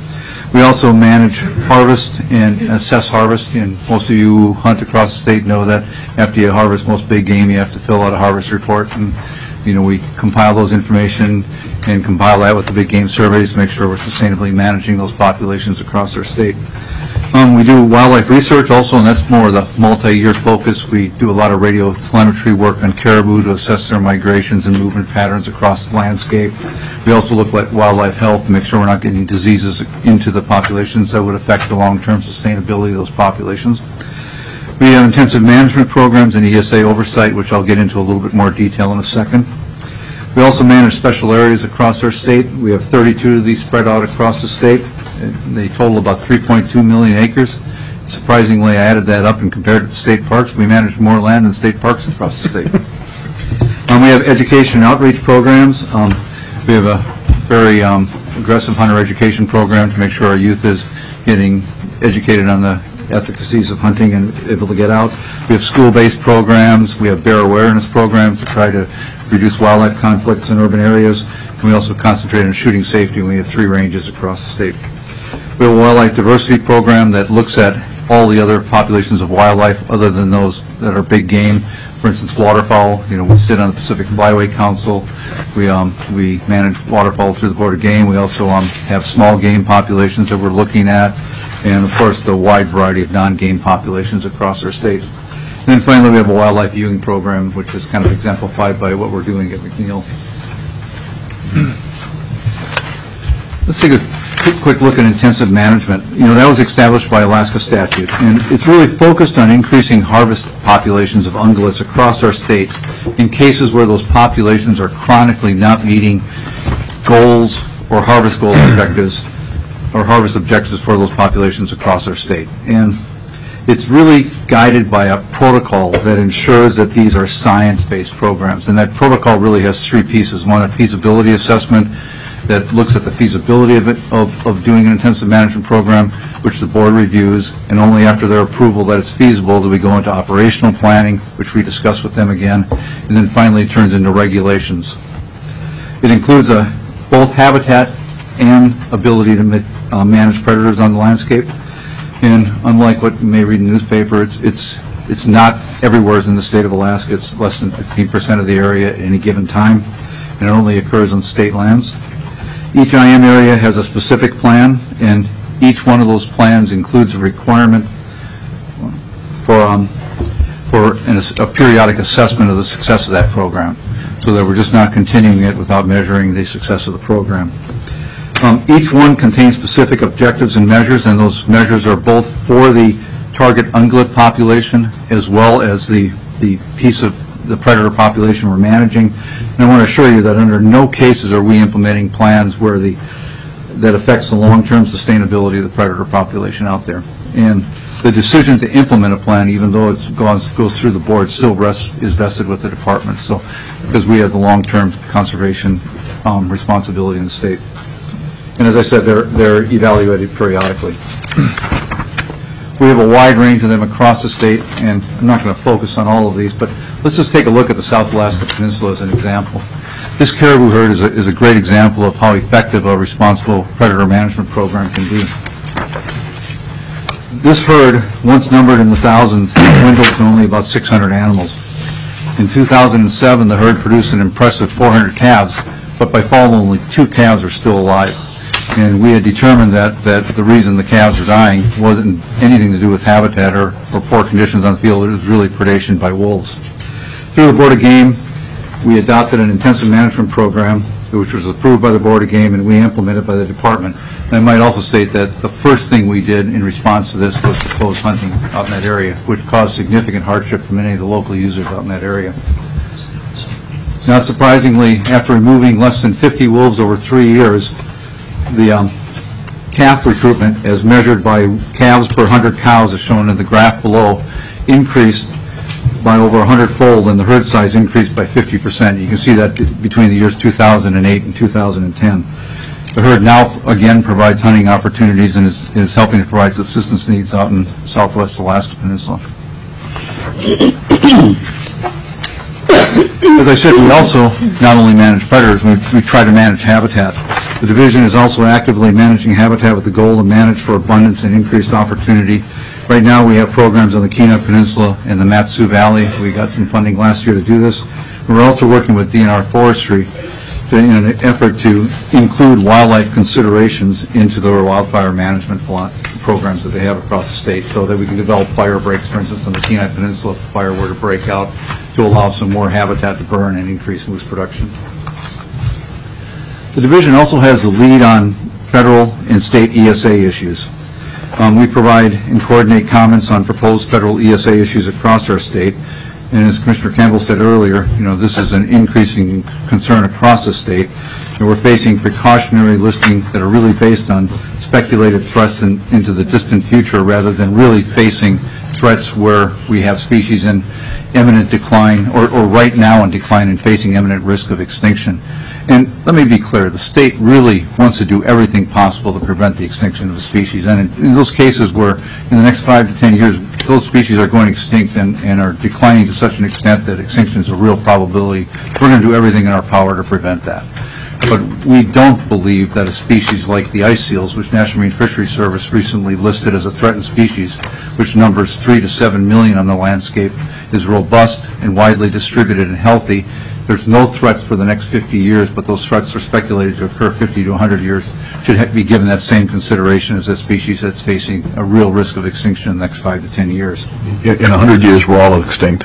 We also manage harvest and assess harvest, and most of you who hunt across the state know that after you harvest most big game, you have to fill out a harvest report, and we compile those information and compile that with the big game surveys to make sure we're sustainably managing those populations across our state. We do wildlife research also, and that's more of the multi-year focus. We do a lot of radio telemetry work on caribou to assess their migrations and movement patterns across the landscape. We also look at wildlife health to make sure we're not getting diseases into the populations that would affect the long-term sustainability of those populations. We have intensive management programs and ESA oversight, which I'll get into a little bit more detail in a second. We also manage special areas across our state. We have 32 of these spread out across the state. They total about 3.2 million acres. Surprisingly, I added that up and compared it to state parks. We manage more land than state parks across the state. We have education and outreach programs. We have a very aggressive hunter education program to make sure our youth is getting educated on the efficacies of hunting and able to get out. We have school-based programs. We have bear awareness programs to try to reduce wildlife conflicts in urban areas. And we also concentrate on shooting safety, and we have 3 ranges across the state. We have a wildlife diversity program that looks at all the other populations of wildlife other than those that are big game. For instance, waterfowl. We sit on the Pacific Flyway Council. We manage waterfowl through the Board of Game. We also have small game populations that we're looking at, and of course the wide variety of non-game populations across our state. And then finally, we have a wildlife viewing program, which is kind of exemplified by what we're doing at McNeil. Let's take a quick look at intensive management. That was established by Alaska statute, and it's really focused on increasing harvest populations of ungulates across our states in cases where those populations are chronically not meeting goals or harvest goal objectives or harvest objectives for those populations across our state. And it's really guided by a protocol that ensures that these are science-based programs, and that protocol really has 3 pieces. One, a feasibility assessment that looks at the feasibility of doing an intensive management program, which the board reviews, and only after their approval that it's feasible do we go into operational planning, which we discuss with them again, and then finally it turns into regulations. It includes both habitat and ability to manage predators on the landscape, and unlike what you may read in the newspaper, it's not everywhere in the state of Alaska. It's less than 15% of the area at any given time, and it only occurs on state lands. Each IM area has a specific plan, and each one of those plans includes a requirement for a periodic assessment of the success of that program, so that we're just not continuing it without measuring the success of the program. Each one contains specific objectives and measures, and those measures are both for the target ungulate population as well as the piece of the predator population we're managing. And I want to assure you that under no cases are we implementing plans where that affects the long-term sustainability of the predator population out there. And the decision to implement a plan, even though it goes through the board, still is vested with the department. So, because we have the long-term conservation responsibility in the state. And as I said, they're evaluated periodically. We have a wide range of them across the state, and I'm not going to focus on all of these, but let's just take a look at the South Alaska Peninsula as an example. This caribou herd is a great example of how effective a responsible predator management program can be. This herd, once numbered in the thousands, dwindled to only about 600 animals. In 2007, the herd produced an impressive 400 calves, but by fall only 2 calves are still alive. And we had determined that the reason the calves are dying wasn't anything to do with habitat or poor conditions on the field. It was really predation by wolves. Through the Board of Game, we adopted an intensive management program, which was approved by the Board of Game, and we implemented by the department. And I might also state that the first thing we did in response to this was to close hunting out in that area, which caused significant hardship for many of the local users out in that area. Not surprisingly, after removing less than 50 wolves over 3 years, the calf recruitment, as measured by calves per 100 cows, as shown in the graph below, increased by over 100-fold, and the herd size increased by 50%. You can see that between the years 2008 and 2010. The herd now, again, provides hunting opportunities and is helping to provide subsistence needs out in the Southwest Alaska Peninsula. As I said, we also not only manage predators, we try to manage habitat. The division is also actively managing habitat with the goal to manage for abundance and increased opportunity. Right now, we have programs on the Kenai Peninsula and the Mat-Su Valley. We got some funding last year to do this. We're also working with DNR Forestry in an effort to include wildlife considerations into their wildfire management programs that they have across the state, so that we can develop fire breaks, for instance, on the Kenai Peninsula if fire were to break out, to allow some more habitat to burn and increase moose production. The division also has the lead on federal and state ESA issues. We provide and coordinate comments on proposed federal ESA issues across our state. And as Commissioner Campbell said earlier, this is an increasing concern across the state. And we're facing precautionary listings that are really based on speculated threats into the distant future rather than really facing threats where we have species in imminent decline or right now in decline and facing imminent risk of extinction. And let me be clear, the state really wants to do everything possible to prevent the extinction of a species. And in those cases where in the next 5 to 10 years, those species are going extinct and are declining to such an extent that extinction is a real probability, we're going to do everything in our power to prevent that. But we don't believe that a species like the ice seals, which National Marine Fisheries Service recently listed as a threatened species, which numbers 3 to 7 million on the landscape, is robust and widely distributed and healthy. There's no threats for the next 50 years, but those threats are speculated to occur 50 to 100 years. Should be given that same consideration as a species that's facing a real risk of extinction in the next 5 to 10 years. In 100 years, we're all extinct.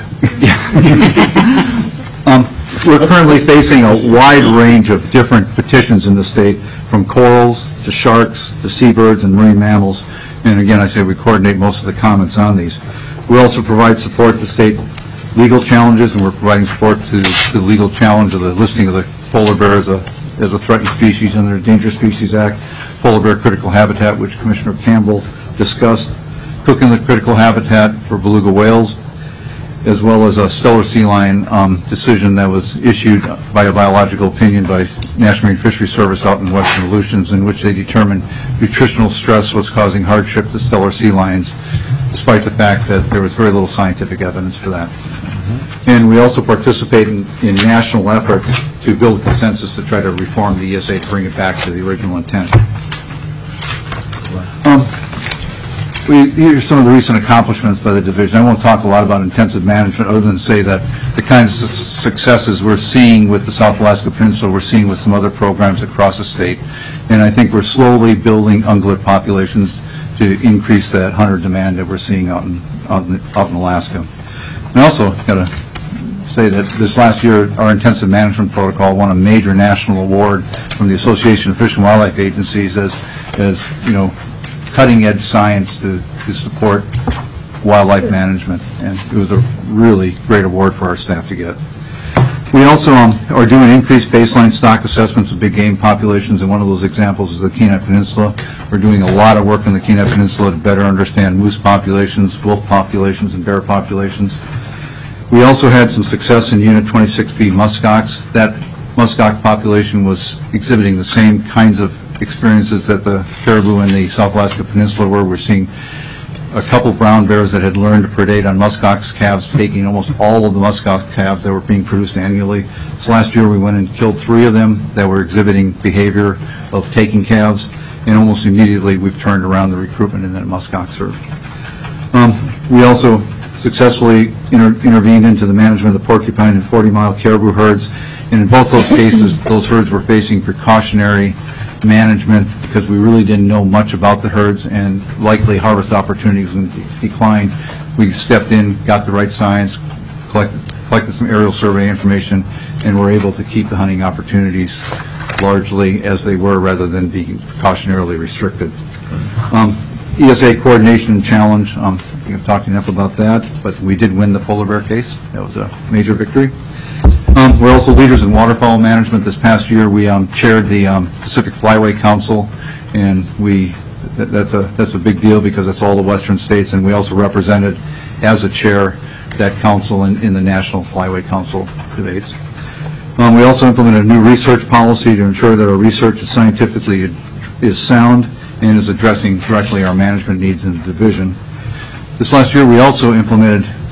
We're currently facing a wide range of different petitions in the state, from corals to sharks to seabirds and marine mammals. And again, I say we coordinate most of the comments on these. We also provide support to state legal challenges, and we're providing support to the legal challenge of the listing of the polar bear as a threatened species under the Endangered Species Act, polar bear critical habitat, which Commissioner Campbell discussed, cooking the critical habitat for beluga whales, as well as a stellar sea lion decision that was issued by a biological opinion by National Marine Fisheries Service out in western Aleutians, in which they determined nutritional stress was causing hardship to stellar sea lions, despite the fact that there was very little scientific evidence for that. And we also participate in national efforts to build consensus to try to reform the ESA to bring it back to the original intent. Here are some of the recent accomplishments by the division. I won't talk a lot about intensive management other than say that the kinds of successes we're seeing with the South Alaska Peninsula, we're seeing with some other programs across the state. And I think we're slowly building ungulate populations to increase that hunter demand that we're seeing out in Alaska. And also, got to say that this last year, our intensive management protocol won a major national award from the Association of Fish and Wildlife Agencies as cutting-edge science to support wildlife management, and it was a really great award for our staff to get. We also are doing increased baseline stock assessments of big game populations, and one of those examples is the Kenai Peninsula. We're doing a lot of work in the Kenai Peninsula to better understand moose populations, wolf populations, and bear populations. We also had some success in Unit 26B muskox. That muskox population was exhibiting the same kinds of experiences that the caribou in the South Alaska Peninsula were. We're seeing a couple brown bears that had learned to predate on muskox calves, taking almost all of the muskox calves that were being produced annually. So last year we went and killed 3 of them that were exhibiting behavior of taking calves, and almost immediately we've turned around the recruitment in that muskox herd. We also successfully intervened into the management of the porcupine and 40-mile caribou herds, and in both those cases, those herds were facing precautionary management because we really didn't know much about the herds and likely harvest opportunities would decline. We stepped in, got the right science, collected some aerial survey information, and were able to keep the hunting opportunities largely as they were rather than being precautionarily restricted. ESA coordination challenge, I think I've talked enough about that, but we did win the polar bear case. That was a major victory. We're also leaders in waterfowl management. This past year, we chaired the Pacific Flyway Council, and that's a big deal because it's all the western states, and we also represented as a chair that council in the National Flyway Council debates. We also implemented a new research policy to ensure that our research is scientifically sound and is addressing directly our management needs in the division. This last year, we also implemented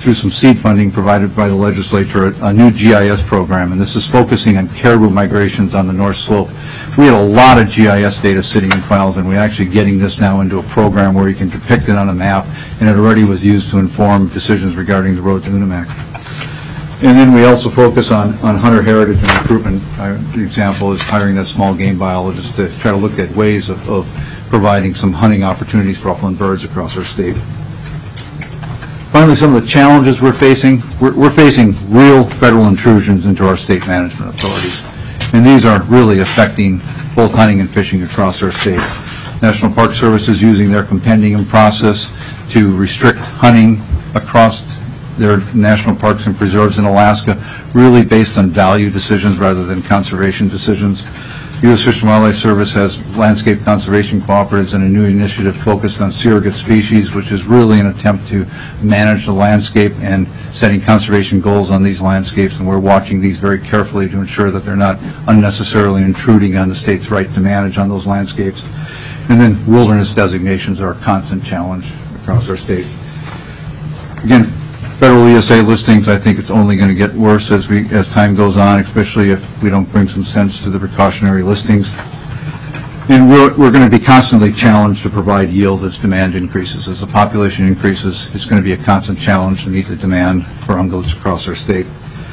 through some seed funding provided by the legislature, a new GIS program, and this is focusing on caribou migrations on the North Slope. We had a lot of GIS data sitting in files, and we're actually getting this now into a program where you can depict it on a map, and it already was used to inform decisions regarding the road to Unimac. And then we also focus on hunter heritage and recruitment. The example is hiring that small game biologist to try to look at ways of providing some hunting opportunities for upland birds across our state. Finally, some of the challenges we're facing. We're facing real federal intrusions into our state management authorities, and these are really affecting both hunting and fishing across our state. National Park Service is using their compendium process to restrict hunting across their national parks and preserves in Alaska, really based on value decisions rather than conservation decisions. U.S. Fish and Wildlife Service has landscape conservation cooperatives and a new initiative focused on surrogate species, which is really an attempt to manage the landscape and setting conservation goals on these landscapes, and we're watching these very carefully to ensure that they're not unnecessarily intruding on the state's right to manage on those landscapes. And then wilderness designations are a constant challenge across our state. Again, federal ESA listings, I think it's only going to get worse as time goes on, especially if we don't bring some sense to the precautionary listings. And we're going to be constantly challenged to provide yield as demand increases. As the population increases, it's going to be a constant challenge to meet the demand for ungulates across our state.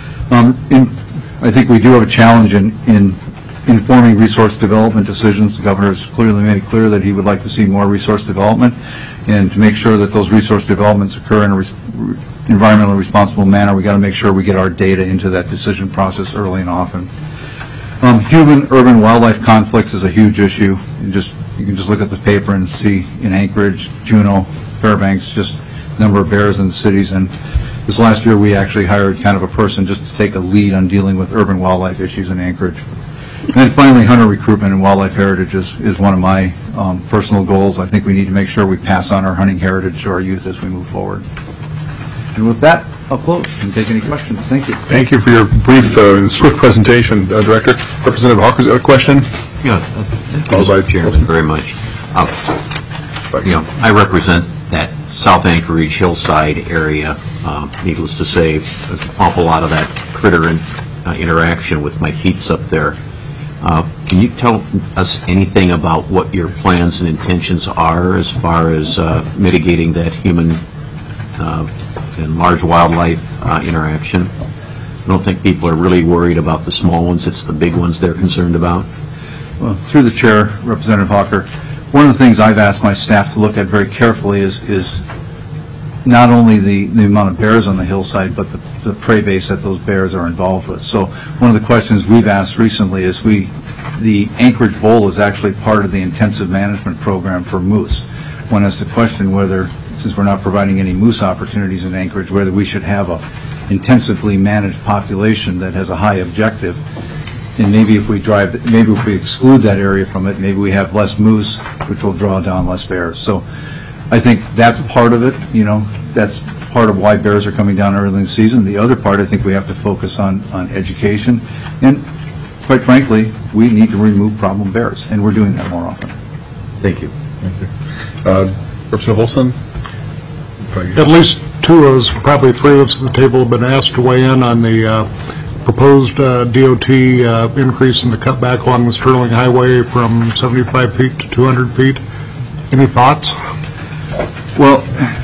I think we do have a challenge in informing resource development decisions. The governor has clearly made it clear that he would like to see more resource development, and to make sure that those resource developments occur in a environmentally responsible manner, we got to make sure we get our data into that decision process early and often. Human-urban wildlife conflicts is a huge issue. You can just look at the paper and see in Anchorage, Juneau, Fairbanks, just number of bears in the cities. And this last year, we actually hired kind of a person just to take a lead on dealing with urban wildlife issues in Anchorage. And then finally, hunter recruitment and wildlife heritage is one of my personal goals. I think we need to make sure we pass on our hunting heritage to our youth as we move forward. And with that, I'll close and take any questions. Thank you. Thank you for your brief and swift presentation, Director. Representative Hawkers, a question? Yeah, thank you, Mr. Chairman, very much. I represent that South Anchorage hillside area. Needless to say, there's an awful lot of that critter interaction with my peeps up there. Can you tell us anything about what your plans and intentions are as far as mitigating that human and large wildlife interaction? I don't think people are really worried about the small ones. It's the big ones they're concerned about. Well, through the chair, Representative Hawker, one of the things I've asked my staff to look at very carefully is not only the amount of bears on the hillside, but the prey base that those bears are involved with. So one of the questions we've asked recently is the Anchorage Bowl is actually part of the intensive management program for moose. One has to question whether, since we're not providing any moose opportunities in Anchorage, whether we should have a intensively managed population that has a high objective. And maybe if we exclude that area from it, maybe we have less moose, which will draw down less bears. So I think that's part of it. That's part of why bears are coming down early in the season. The other part, I think we have to focus on education. And quite frankly, we need to remove problem bears, and we're doing that more often. Thank you. Thank you. Representative Olson? At least two of us, probably three of us at the table have been asked to weigh in on the proposed DOT increase in the cutback along the Sterling Highway from 75 feet to 200 feet. Any thoughts? Well,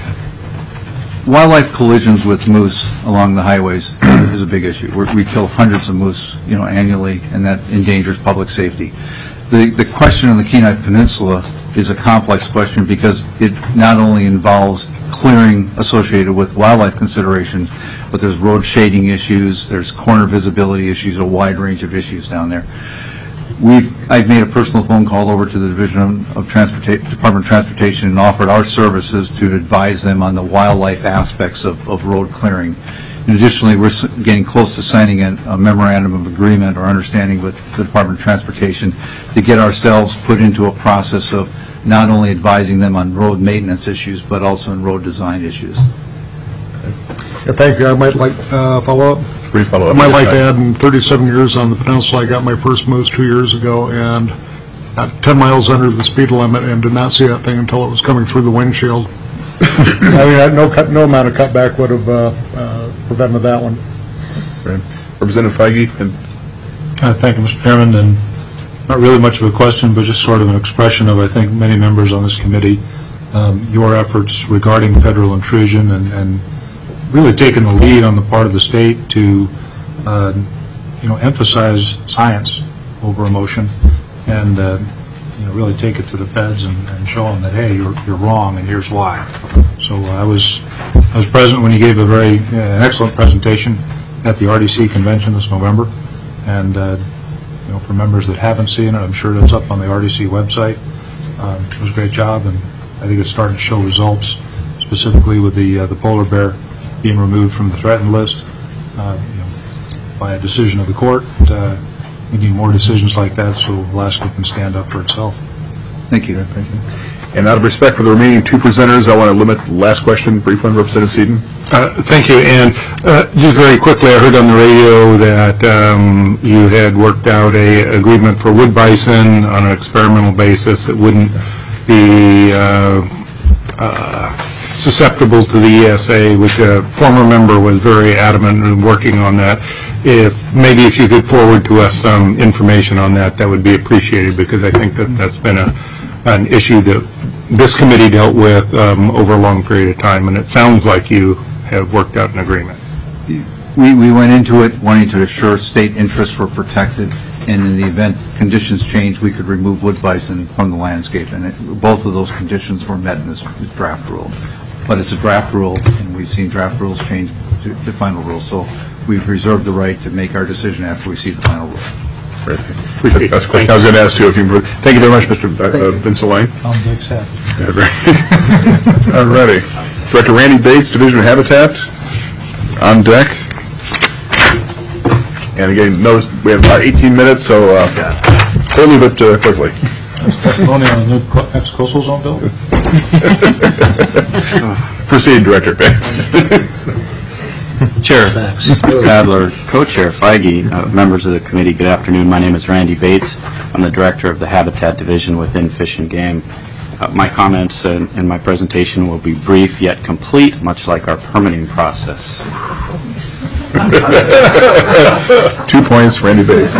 wildlife collisions with moose along the highways is a big issue. We kill hundreds of moose, annually, and that endangers public safety. The question on the Kenai Peninsula is a complex question because it not only involves clearing associated with wildlife considerations, but there's road shading issues, there's corner visibility issues, a wide range of issues down there. I've made a personal phone call over to the Department of Transportation and offered our services to advise them on the wildlife aspects of road clearing. And additionally, we're getting close to signing a memorandum of agreement or understanding with the Department of Transportation to get ourselves put into a process of not only advising them on road maintenance issues, but also in road design issues. Yeah, thank you. I might like follow up. Brief follow up. I might like to add, in 37 years on the peninsula, I got my first moose 2 years ago, and at 10 miles under the speed limit, and did not see that thing until it was coming through the windshield. I mean, no amount of cutback would have prevented that one. Right. Representative Feige? Thank you, Mr. Chairman, and not really much of a question, but just sort of an expression of, I think, many members on this committee, your efforts regarding federal intrusion and really taking the lead on the part of the state to, emphasize science over emotion and, really take it to the feds and show them that, hey, you're wrong and here's why. So I was present when you gave an excellent presentation at the RDC convention this November, and for members that haven't seen it, I'm sure it's up on the RDC website. It was a great job, and I think it's starting to show results, specifically with the polar bear being removed from the threatened list by a decision of the court. We need more decisions like that so Alaska can stand up for itself. Thank you. Thank you. And out of respect for the remaining two presenters, I want to limit the last question, brief one, Representative Seaton. Thank you. And just very quickly, I heard on the radio that you had worked out an agreement for wood bison on an experimental basis that wouldn't be susceptible to the ESA, which a former member was very adamant in working on that. Maybe if you could forward to us some information on that, that would be appreciated, because I think that's been an issue that this committee dealt with over a long period of time, and it sounds like you have worked out an agreement. We went into it wanting to assure state interests were protected, and in the event conditions changed, we could remove wood bison from the landscape, and both of those conditions were met in this draft rule. But it's a draft rule, and we've seen draft rules change to the final rule, so we've reserved the right to make our decision after we see the final rule. Great. That's quick. I was going to ask you if you. Thank you very much, Mr. Vincent Lane. Tom Dick's happy. All righty. Director Randy Bates, Division of Habitat, on deck. And again, notice we have about 18 minutes, so we'll leave it quickly. Testimony on the new ex-coastal zone bill? Proceed, Director Bates. Chair Sadler, Co-Chair Feige, members of the committee, good afternoon. My name is Randy Bates. I'm the Director of the Habitat Division within Fish and Game. My comments and my presentation will be brief yet complete, much like our permitting process. 2 points for Randy Bates.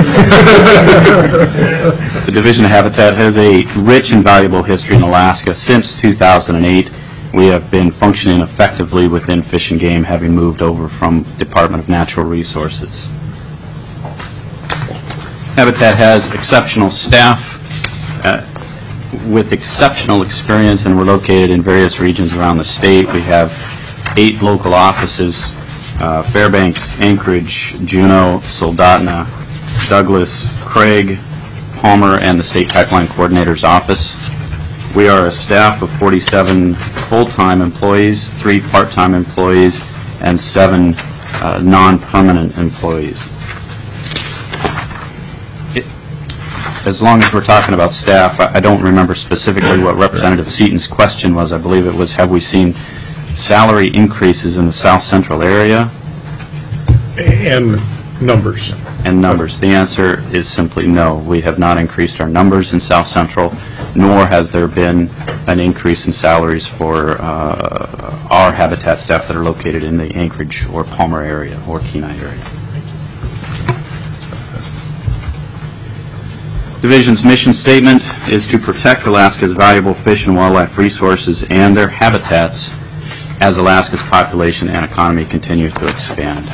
The Division of Habitat has a rich and valuable history in Alaska. Since 2008, we have been functioning effectively within Fish and Game, having moved over from Department of Natural Resources. Habitat has exceptional staff with exceptional experience, and we're located in various regions around the state. We have 8 local offices: Fairbanks, Anchorage, Juneau, Soldotna, Douglas, Craig, Palmer, and the State Pipeline Coordinator's Office. We are a staff of 47 full-time employees, 3 part-time employees, and 7 non-permanent employees. As long as we're talking about staff, I don't remember specifically what Representative Seaton's question was. I believe it was, have we seen salary increases in the South Central area? And numbers. And numbers. The answer is simply no. We have not increased our numbers in South Central, nor has there been an increase in salaries for our Habitat staff that are located in the Anchorage or Palmer area or Kenai area. Division's mission statement is to protect Alaska's valuable fish and wildlife resources and their habitats as Alaska's population and economy continue to expand.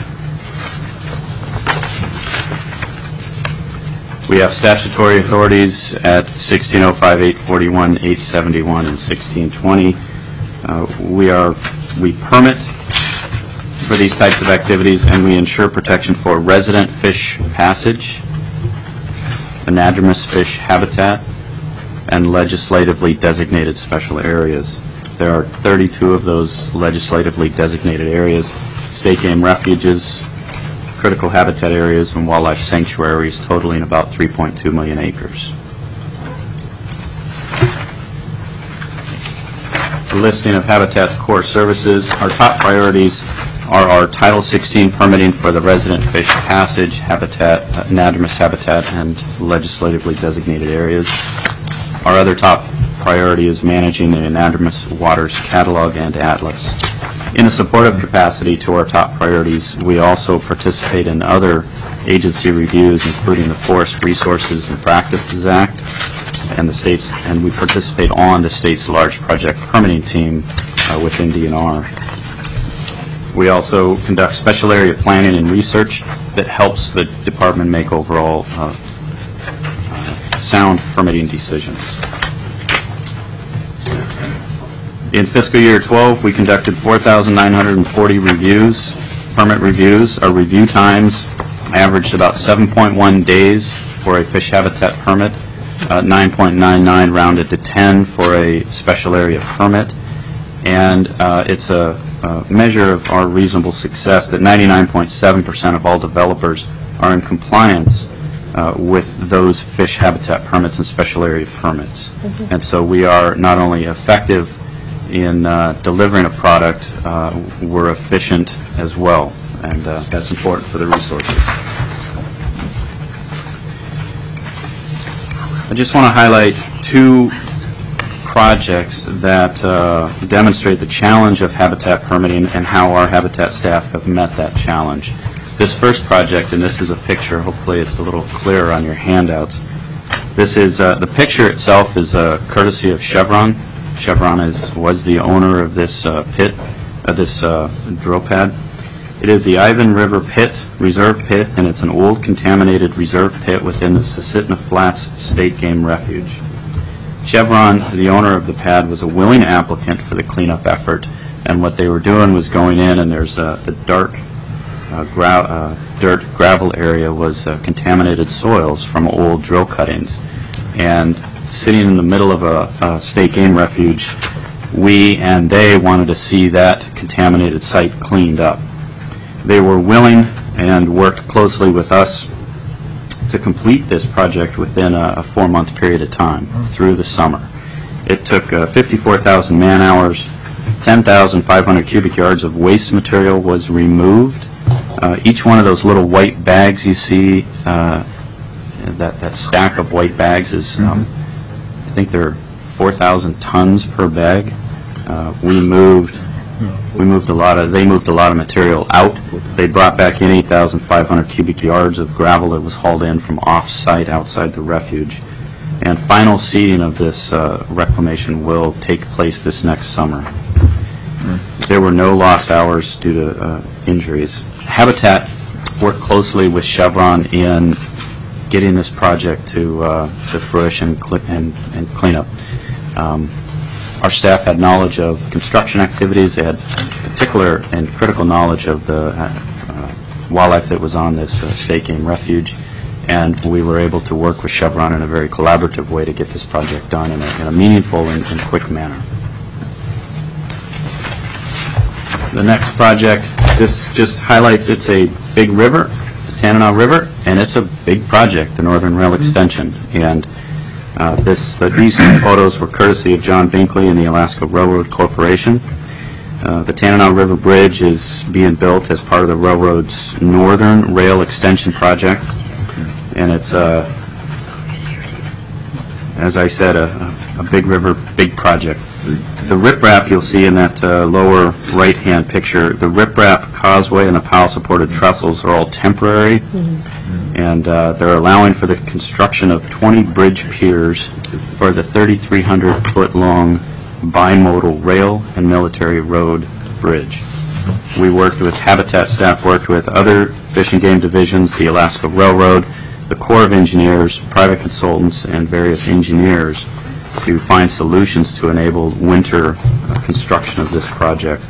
We have statutory authorities at 1605, 841, 871, and 1620. We permit for these types of activities, and we ensure protection for resident fish passage, anadromous fish habitat, and legislatively designated special areas. There are 32 of those legislatively designated areas: state game refuges, critical habitat areas, and wildlife sanctuaries, totaling about 3.2 million acres. The listing of Habitat's core services. Our top priorities are our Title 16 permitting for the resident fish passage, habitat, anadromous habitat, and legislatively designated areas. Our other top priority is managing the anadromous waters catalog and atlas. In a supportive capacity to our top priorities, we also participate in other agency reviews, including the Forest Resources and Practices Act, and we participate on the state's large project permitting team within DNR. We also conduct special area planning and research that helps the department make overall sound permitting decisions. In fiscal year 12, we conducted 4,940 reviews, permit reviews. Our review times averaged about 7.1 days for a fish habitat permit, 9.99 rounded to 10 for a special area permit, and it's a measure of our reasonable success that 99.7% of all developers are in compliance with those fish habitat permits and special area permits. And so we are not only effective in delivering a product, we're efficient as well, and that's important for the resources. I just want to highlight two projects that demonstrate the challenge of habitat permitting and how our habitat staff have met that challenge. This first project, and this is a picture, hopefully it's a little clearer on your handouts. This is, the picture itself is courtesy of Chevron. Chevron was the owner of this pit, this drill pad. It is the Ivan River Pit, reserve pit, and it's an old contaminated reserve pit within the Susitna Flats State Game Refuge. Chevron, the owner of the pad, was a willing applicant for the cleanup effort, and what they were doing was going in, and there's the dark dirt gravel area was contaminated soils from old drill cuttings. And sitting in the middle of a state game refuge, we and they wanted to see that contaminated site cleaned up. They were willing and worked closely with us to complete this project within a 4-month period of time through the summer. It took 54,000 man-hours, 10,500 cubic yards of waste material was removed. Each one of those little white bags you see, that stack of white bags is, I think they're 4,000 tons per bag. They moved a lot of material out. They brought back in 8,500 cubic yards of gravel that was hauled in from off-site outside the refuge. And final seeding of this reclamation will take place this next summer. There were no lost hours due to injuries. Habitat worked closely with Chevron in getting this project to fruition and cleanup. Our staff had knowledge of construction activities. They had particular and critical knowledge of the wildlife that was on this state game refuge, and we were able to work with Chevron in a very collaborative way to get this project done in a meaningful and quick manner. The next project, this just highlights it's a big river, the Tanana River, and it's a big project, the Northern Rail Extension. And these photos were courtesy of John Binkley and the Alaska Railroad Corporation. The Tanana River Bridge is being built as part of the railroad's Northern Rail Extension project, and it's, as I said, a big river, big project. The riprap you'll see in that lower right-hand picture, the riprap causeway and the pile-supported trestles are all temporary, and they're allowing for the construction of 20 bridge piers for the 3,300-foot-long bimodal rail and military road bridge. We worked with Habitat staff, worked with other Fish and Game divisions, the Alaska Railroad, the Corps of Engineers, private consultants, and various engineers to find solutions to enable winter construction of this project.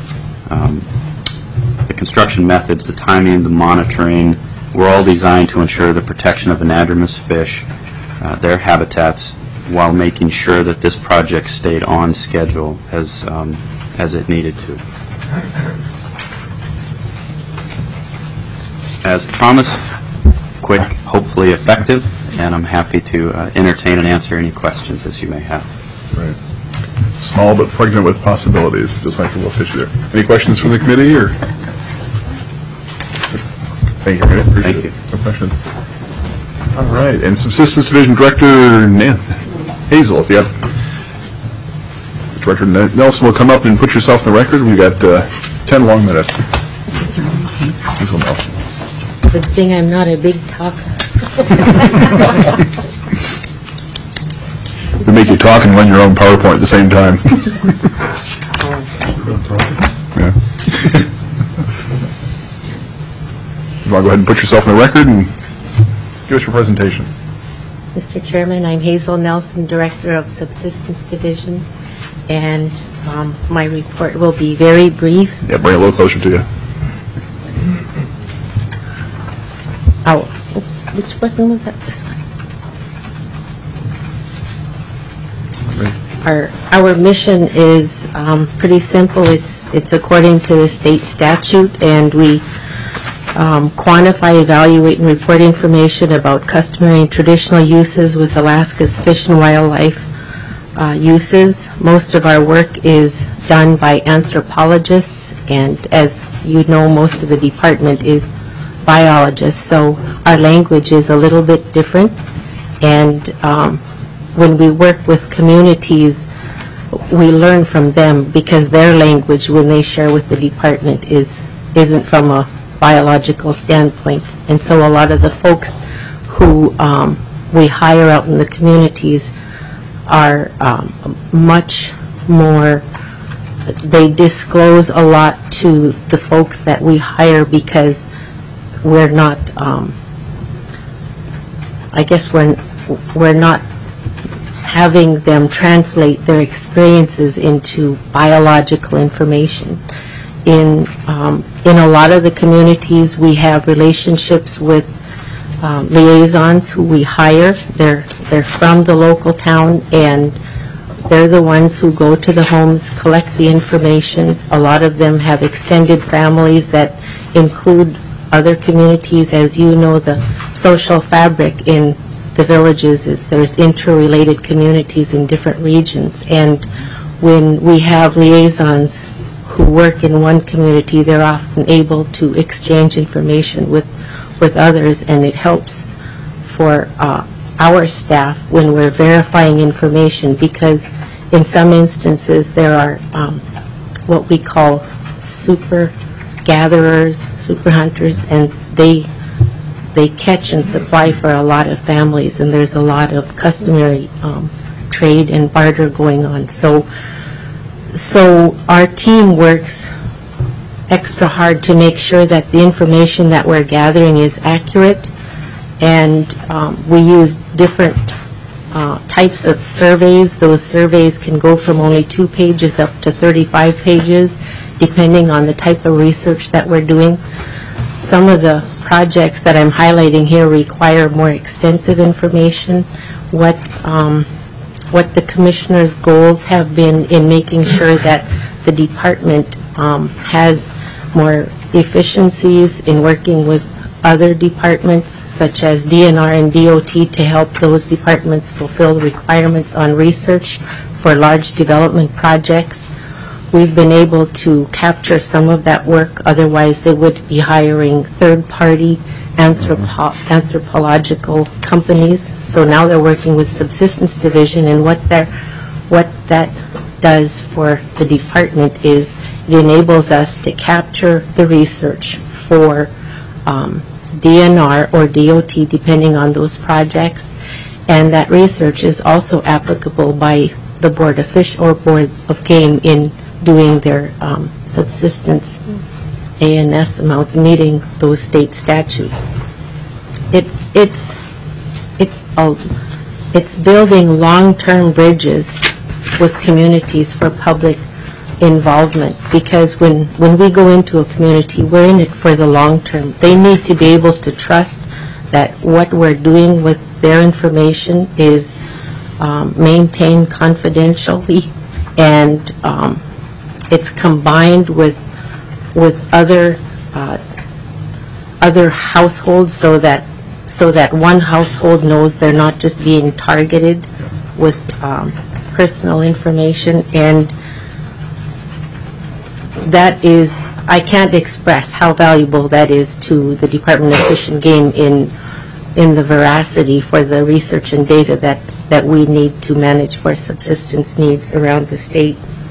The construction methods, the timing, the monitoring, were all designed to ensure the protection of anadromous fish, their habitats, while making sure that this project stayed on schedule as it needed to. As promised, quick, hopefully effective, and I'm happy to entertain and answer any questions as you may have. Right. Small but pregnant with possibilities, just like the little fish there. Any questions from the committee? Or? Thank you, Randy. Appreciate Thank you. No questions. All right, and Subsistence Division Director Hazel, if you have Director Nelson will come up and put yourself in the record. We've got 10 long minutes. Hazel Nelson. Good thing I'm not a big talker. We make you talk and run your own PowerPoint at the same time. Yeah. You want to go ahead and put yourself in the record and give us your presentation. Mr. Chairman, I'm Hazel Nelson, Director of Subsistence Division, and my report will be very brief. Yeah, bring it a little closer to you. Oh, oops, which button was that? This one. Our mission is pretty simple. It's according to the state statute, and we quantify, evaluate, and report information about customary and traditional uses with Alaska's fish and wildlife uses. Most of our work is done by anthropologists, and as you know, most of the department is biologists, so our language is a little bit different. And when we work with communities, we learn from them because their language, when they share with the department, isn't from a biological standpoint. And so a lot of the folks who we hire out in the communities are much more, they disclose a lot to the folks that we hire because we're not, I guess we're not having them translate their experiences into biological information. In a lot of the communities, we have relationships with liaisons who we hire. They're from the local town, and they're the ones who go to the homes, collect the information. A lot of them have extended families that include other communities. As you know, the social fabric in the villages is there's interrelated communities in different regions. And when we have liaisons who work in one community, they're often able to exchange information with others, and it helps for our staff when we're verifying information, because in some instances there are what we call super gatherers, super hunters, and they catch and supply for a lot of families, and there's a lot of customary trade and barter going on. So our team works extra hard to make sure that the information that we're gathering is accurate, and we use different types of surveys. Those surveys can go from only 2 pages up to 35 pages, depending on the type of research that we're doing. Some of the projects that I'm highlighting here require more extensive information. What the commissioner's goals have been in making sure that the department has more efficiencies in working with other departments, such as DNR and DOT, to help those departments fulfill requirements on research for large development projects. We've been able to capture some of that work, otherwise they would be hiring third-party anthropological companies. So now they're working with Subsistence Division, and what that does for the department is it enables us to capture the research for DNR or DOT, depending on those projects, and that research is also applicable by the Board of Fish or Board of Game in doing their subsistence ANS amounts, meeting those state statutes. It's building long-term bridges with communities for public involvement, because when we go into a community, we're in it for the long term. They need to be able to trust that what we're doing with their information is maintained confidentially, and it's combined with other households, so that one household knows they're not just being targeted with personal information. And that is, I can't express how valuable that is to the Department of Fish and Game in the veracity for the research and data that we need to manage for subsistence needs around the state.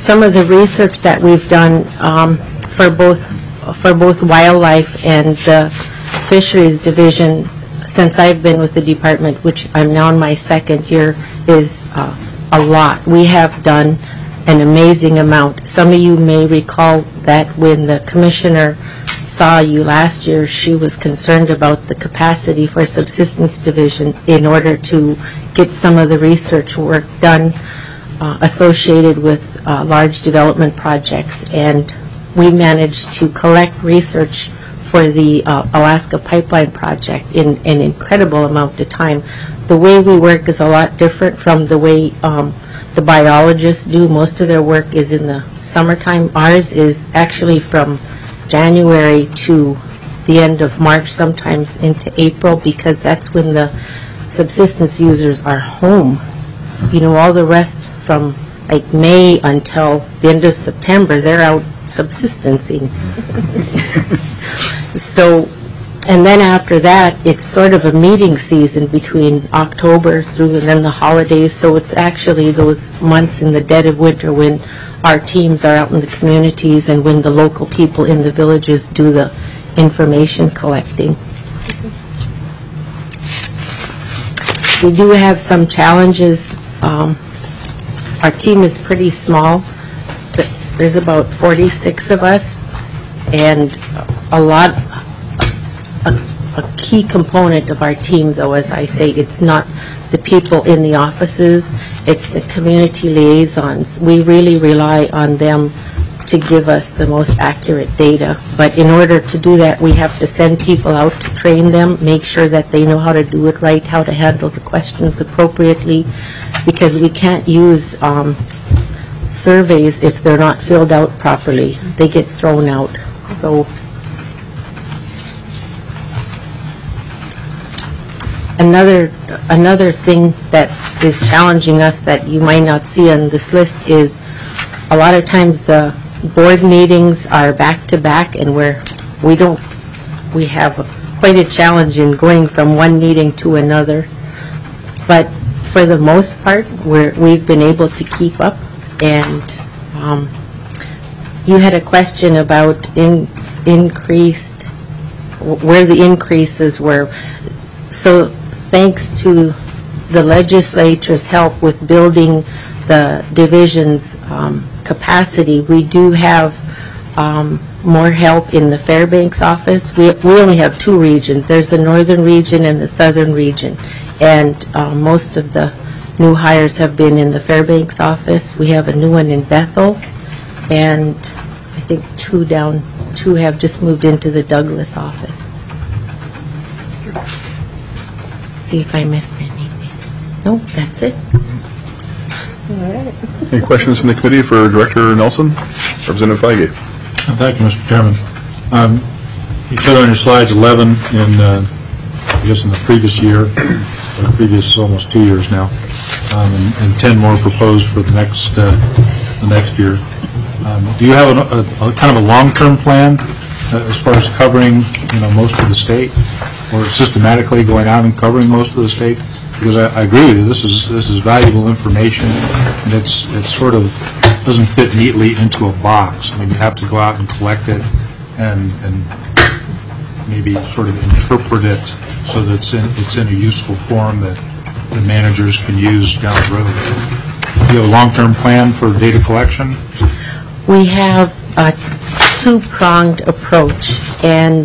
some of the research that we've done for both wildlife and the fisheries division since I've been with the department, which I'm now in my second year, is a lot. We have done an amazing amount. Some of you may recall that when the commissioner saw you last year, she was concerned about the capacity for subsistence division in order to get some of the research work done associated with large development projects. And we managed to collect research for the Alaska Pipeline Project in an incredible amount of time. The way we work is a lot different from the way the biologists do. Most of their work is in the summertime. Ours is actually from January to the end of March, sometimes into April, because that's when the subsistence users are home. You know, all the rest from like May until the end of September, they're out subsistencing. So, and then after that, it's sort of a meeting season between October through and then the holidays. So it's actually those months in the dead of winter when our teams are out in the communities and when the local people in the villages do the information collecting. We do have some challenges. Our team is pretty small, but there's about 46 of us, and a key component of our team, though, as I say, it's not the people in the offices, it's the community liaisons. We really rely on them to give us the most accurate data. But in order to do that, we have to send people out to train them, make sure that they know how to do it right, how to handle the questions appropriately, because we can't use surveys if they're not filled out properly. They get thrown out. So another thing that is challenging us that you might not see on this list is a lot of times the board meetings are back to back, and we have quite a challenge in going from one meeting to another. But for the most part, we've been able to keep up. And you had a question about increased, where the increases were. So thanks to the legislature's help with building the division's capacity, we do have more help in the Fairbanks office. We only have two regions. There's the northern region and the southern region. And most of the new hires have been in the Fairbanks office. We have a new one in Bethel. And I think two have just moved into the Douglas office. See if I missed anything. Nope, that's it. All right. Any questions from the committee for Director Nelson? Representative Feige. Thank you, Mr. Chairman. You showed on your slides 11 in the previous year, or the previous almost 2 years now, and 10 more proposed for the next year. Do you have a kind of a long-term plan as far as covering most of the state, or systematically going out and covering most of the state? Because I agree with you, this is valuable information, and it's sort of doesn't fit neatly into a box. I mean, you have to go out and collect it and maybe sort of interpret it so that it's in a useful form that the managers can use down the road. Do you have a long-term plan for data collection? We have a two-pronged approach, and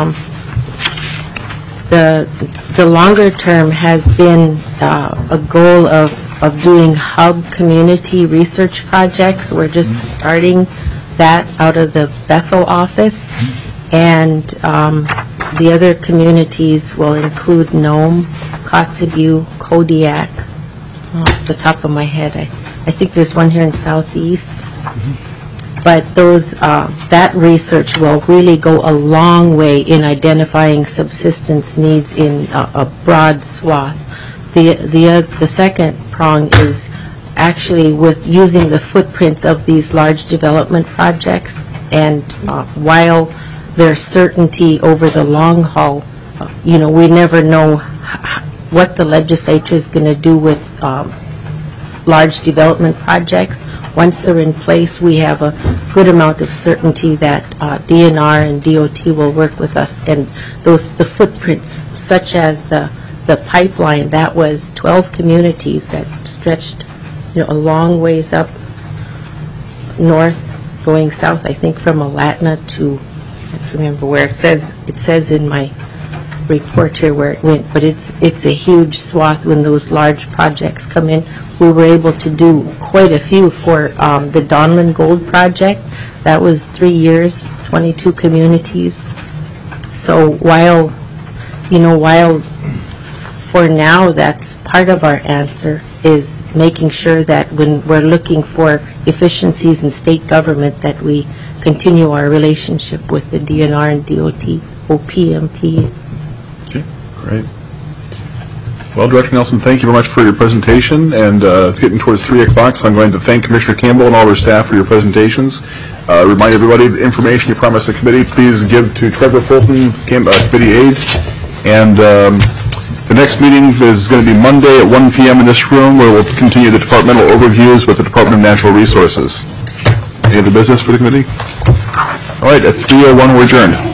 the longer term has been a goal of doing hub community research projects. We're just starting that out of the Bethel office, and the other communities will include Nome, Kotzebue, Kodiak. Off the top of my head, I think there's one here in Southeast. But that research will really go a long way in identifying subsistence needs in a broad swath. The second prong is actually with using the footprints of these large development projects, and while there's certainty over the long haul, we never know what the legislature is going to do with large development projects. once they're in place, we have a good amount of certainty that DNR and DOT will work with us. And the footprints, such as the pipeline, that was 12 communities that stretched a long ways up north, going south, I think from Alatna to, I can't remember where it says in my report here where it went, but it's a huge swath when those large projects come in. We were able to do quite a few for the Donlin Gold Project. That was 3 years, 22 communities. So while for now that's part of our answer, is making sure that when we're looking for efficiencies in state government that we continue our relationship with the DNR and DOT, OPMP. Okay, great. Well, Director Nelson, thank you very much for your presentation, and it's getting towards 3 o'clock, so I'm going to thank Commissioner Campbell and all of our staff for your presentations. Remind everybody of the information you promised the committee. Please give to Trevor Fulton, committee aide, and the next meeting is going to be Monday at 1 p.m. in this room, where we'll continue the departmental overviews with the Department of Natural Resources. Any other business for the committee? All right, at 3:01 we're adjourned.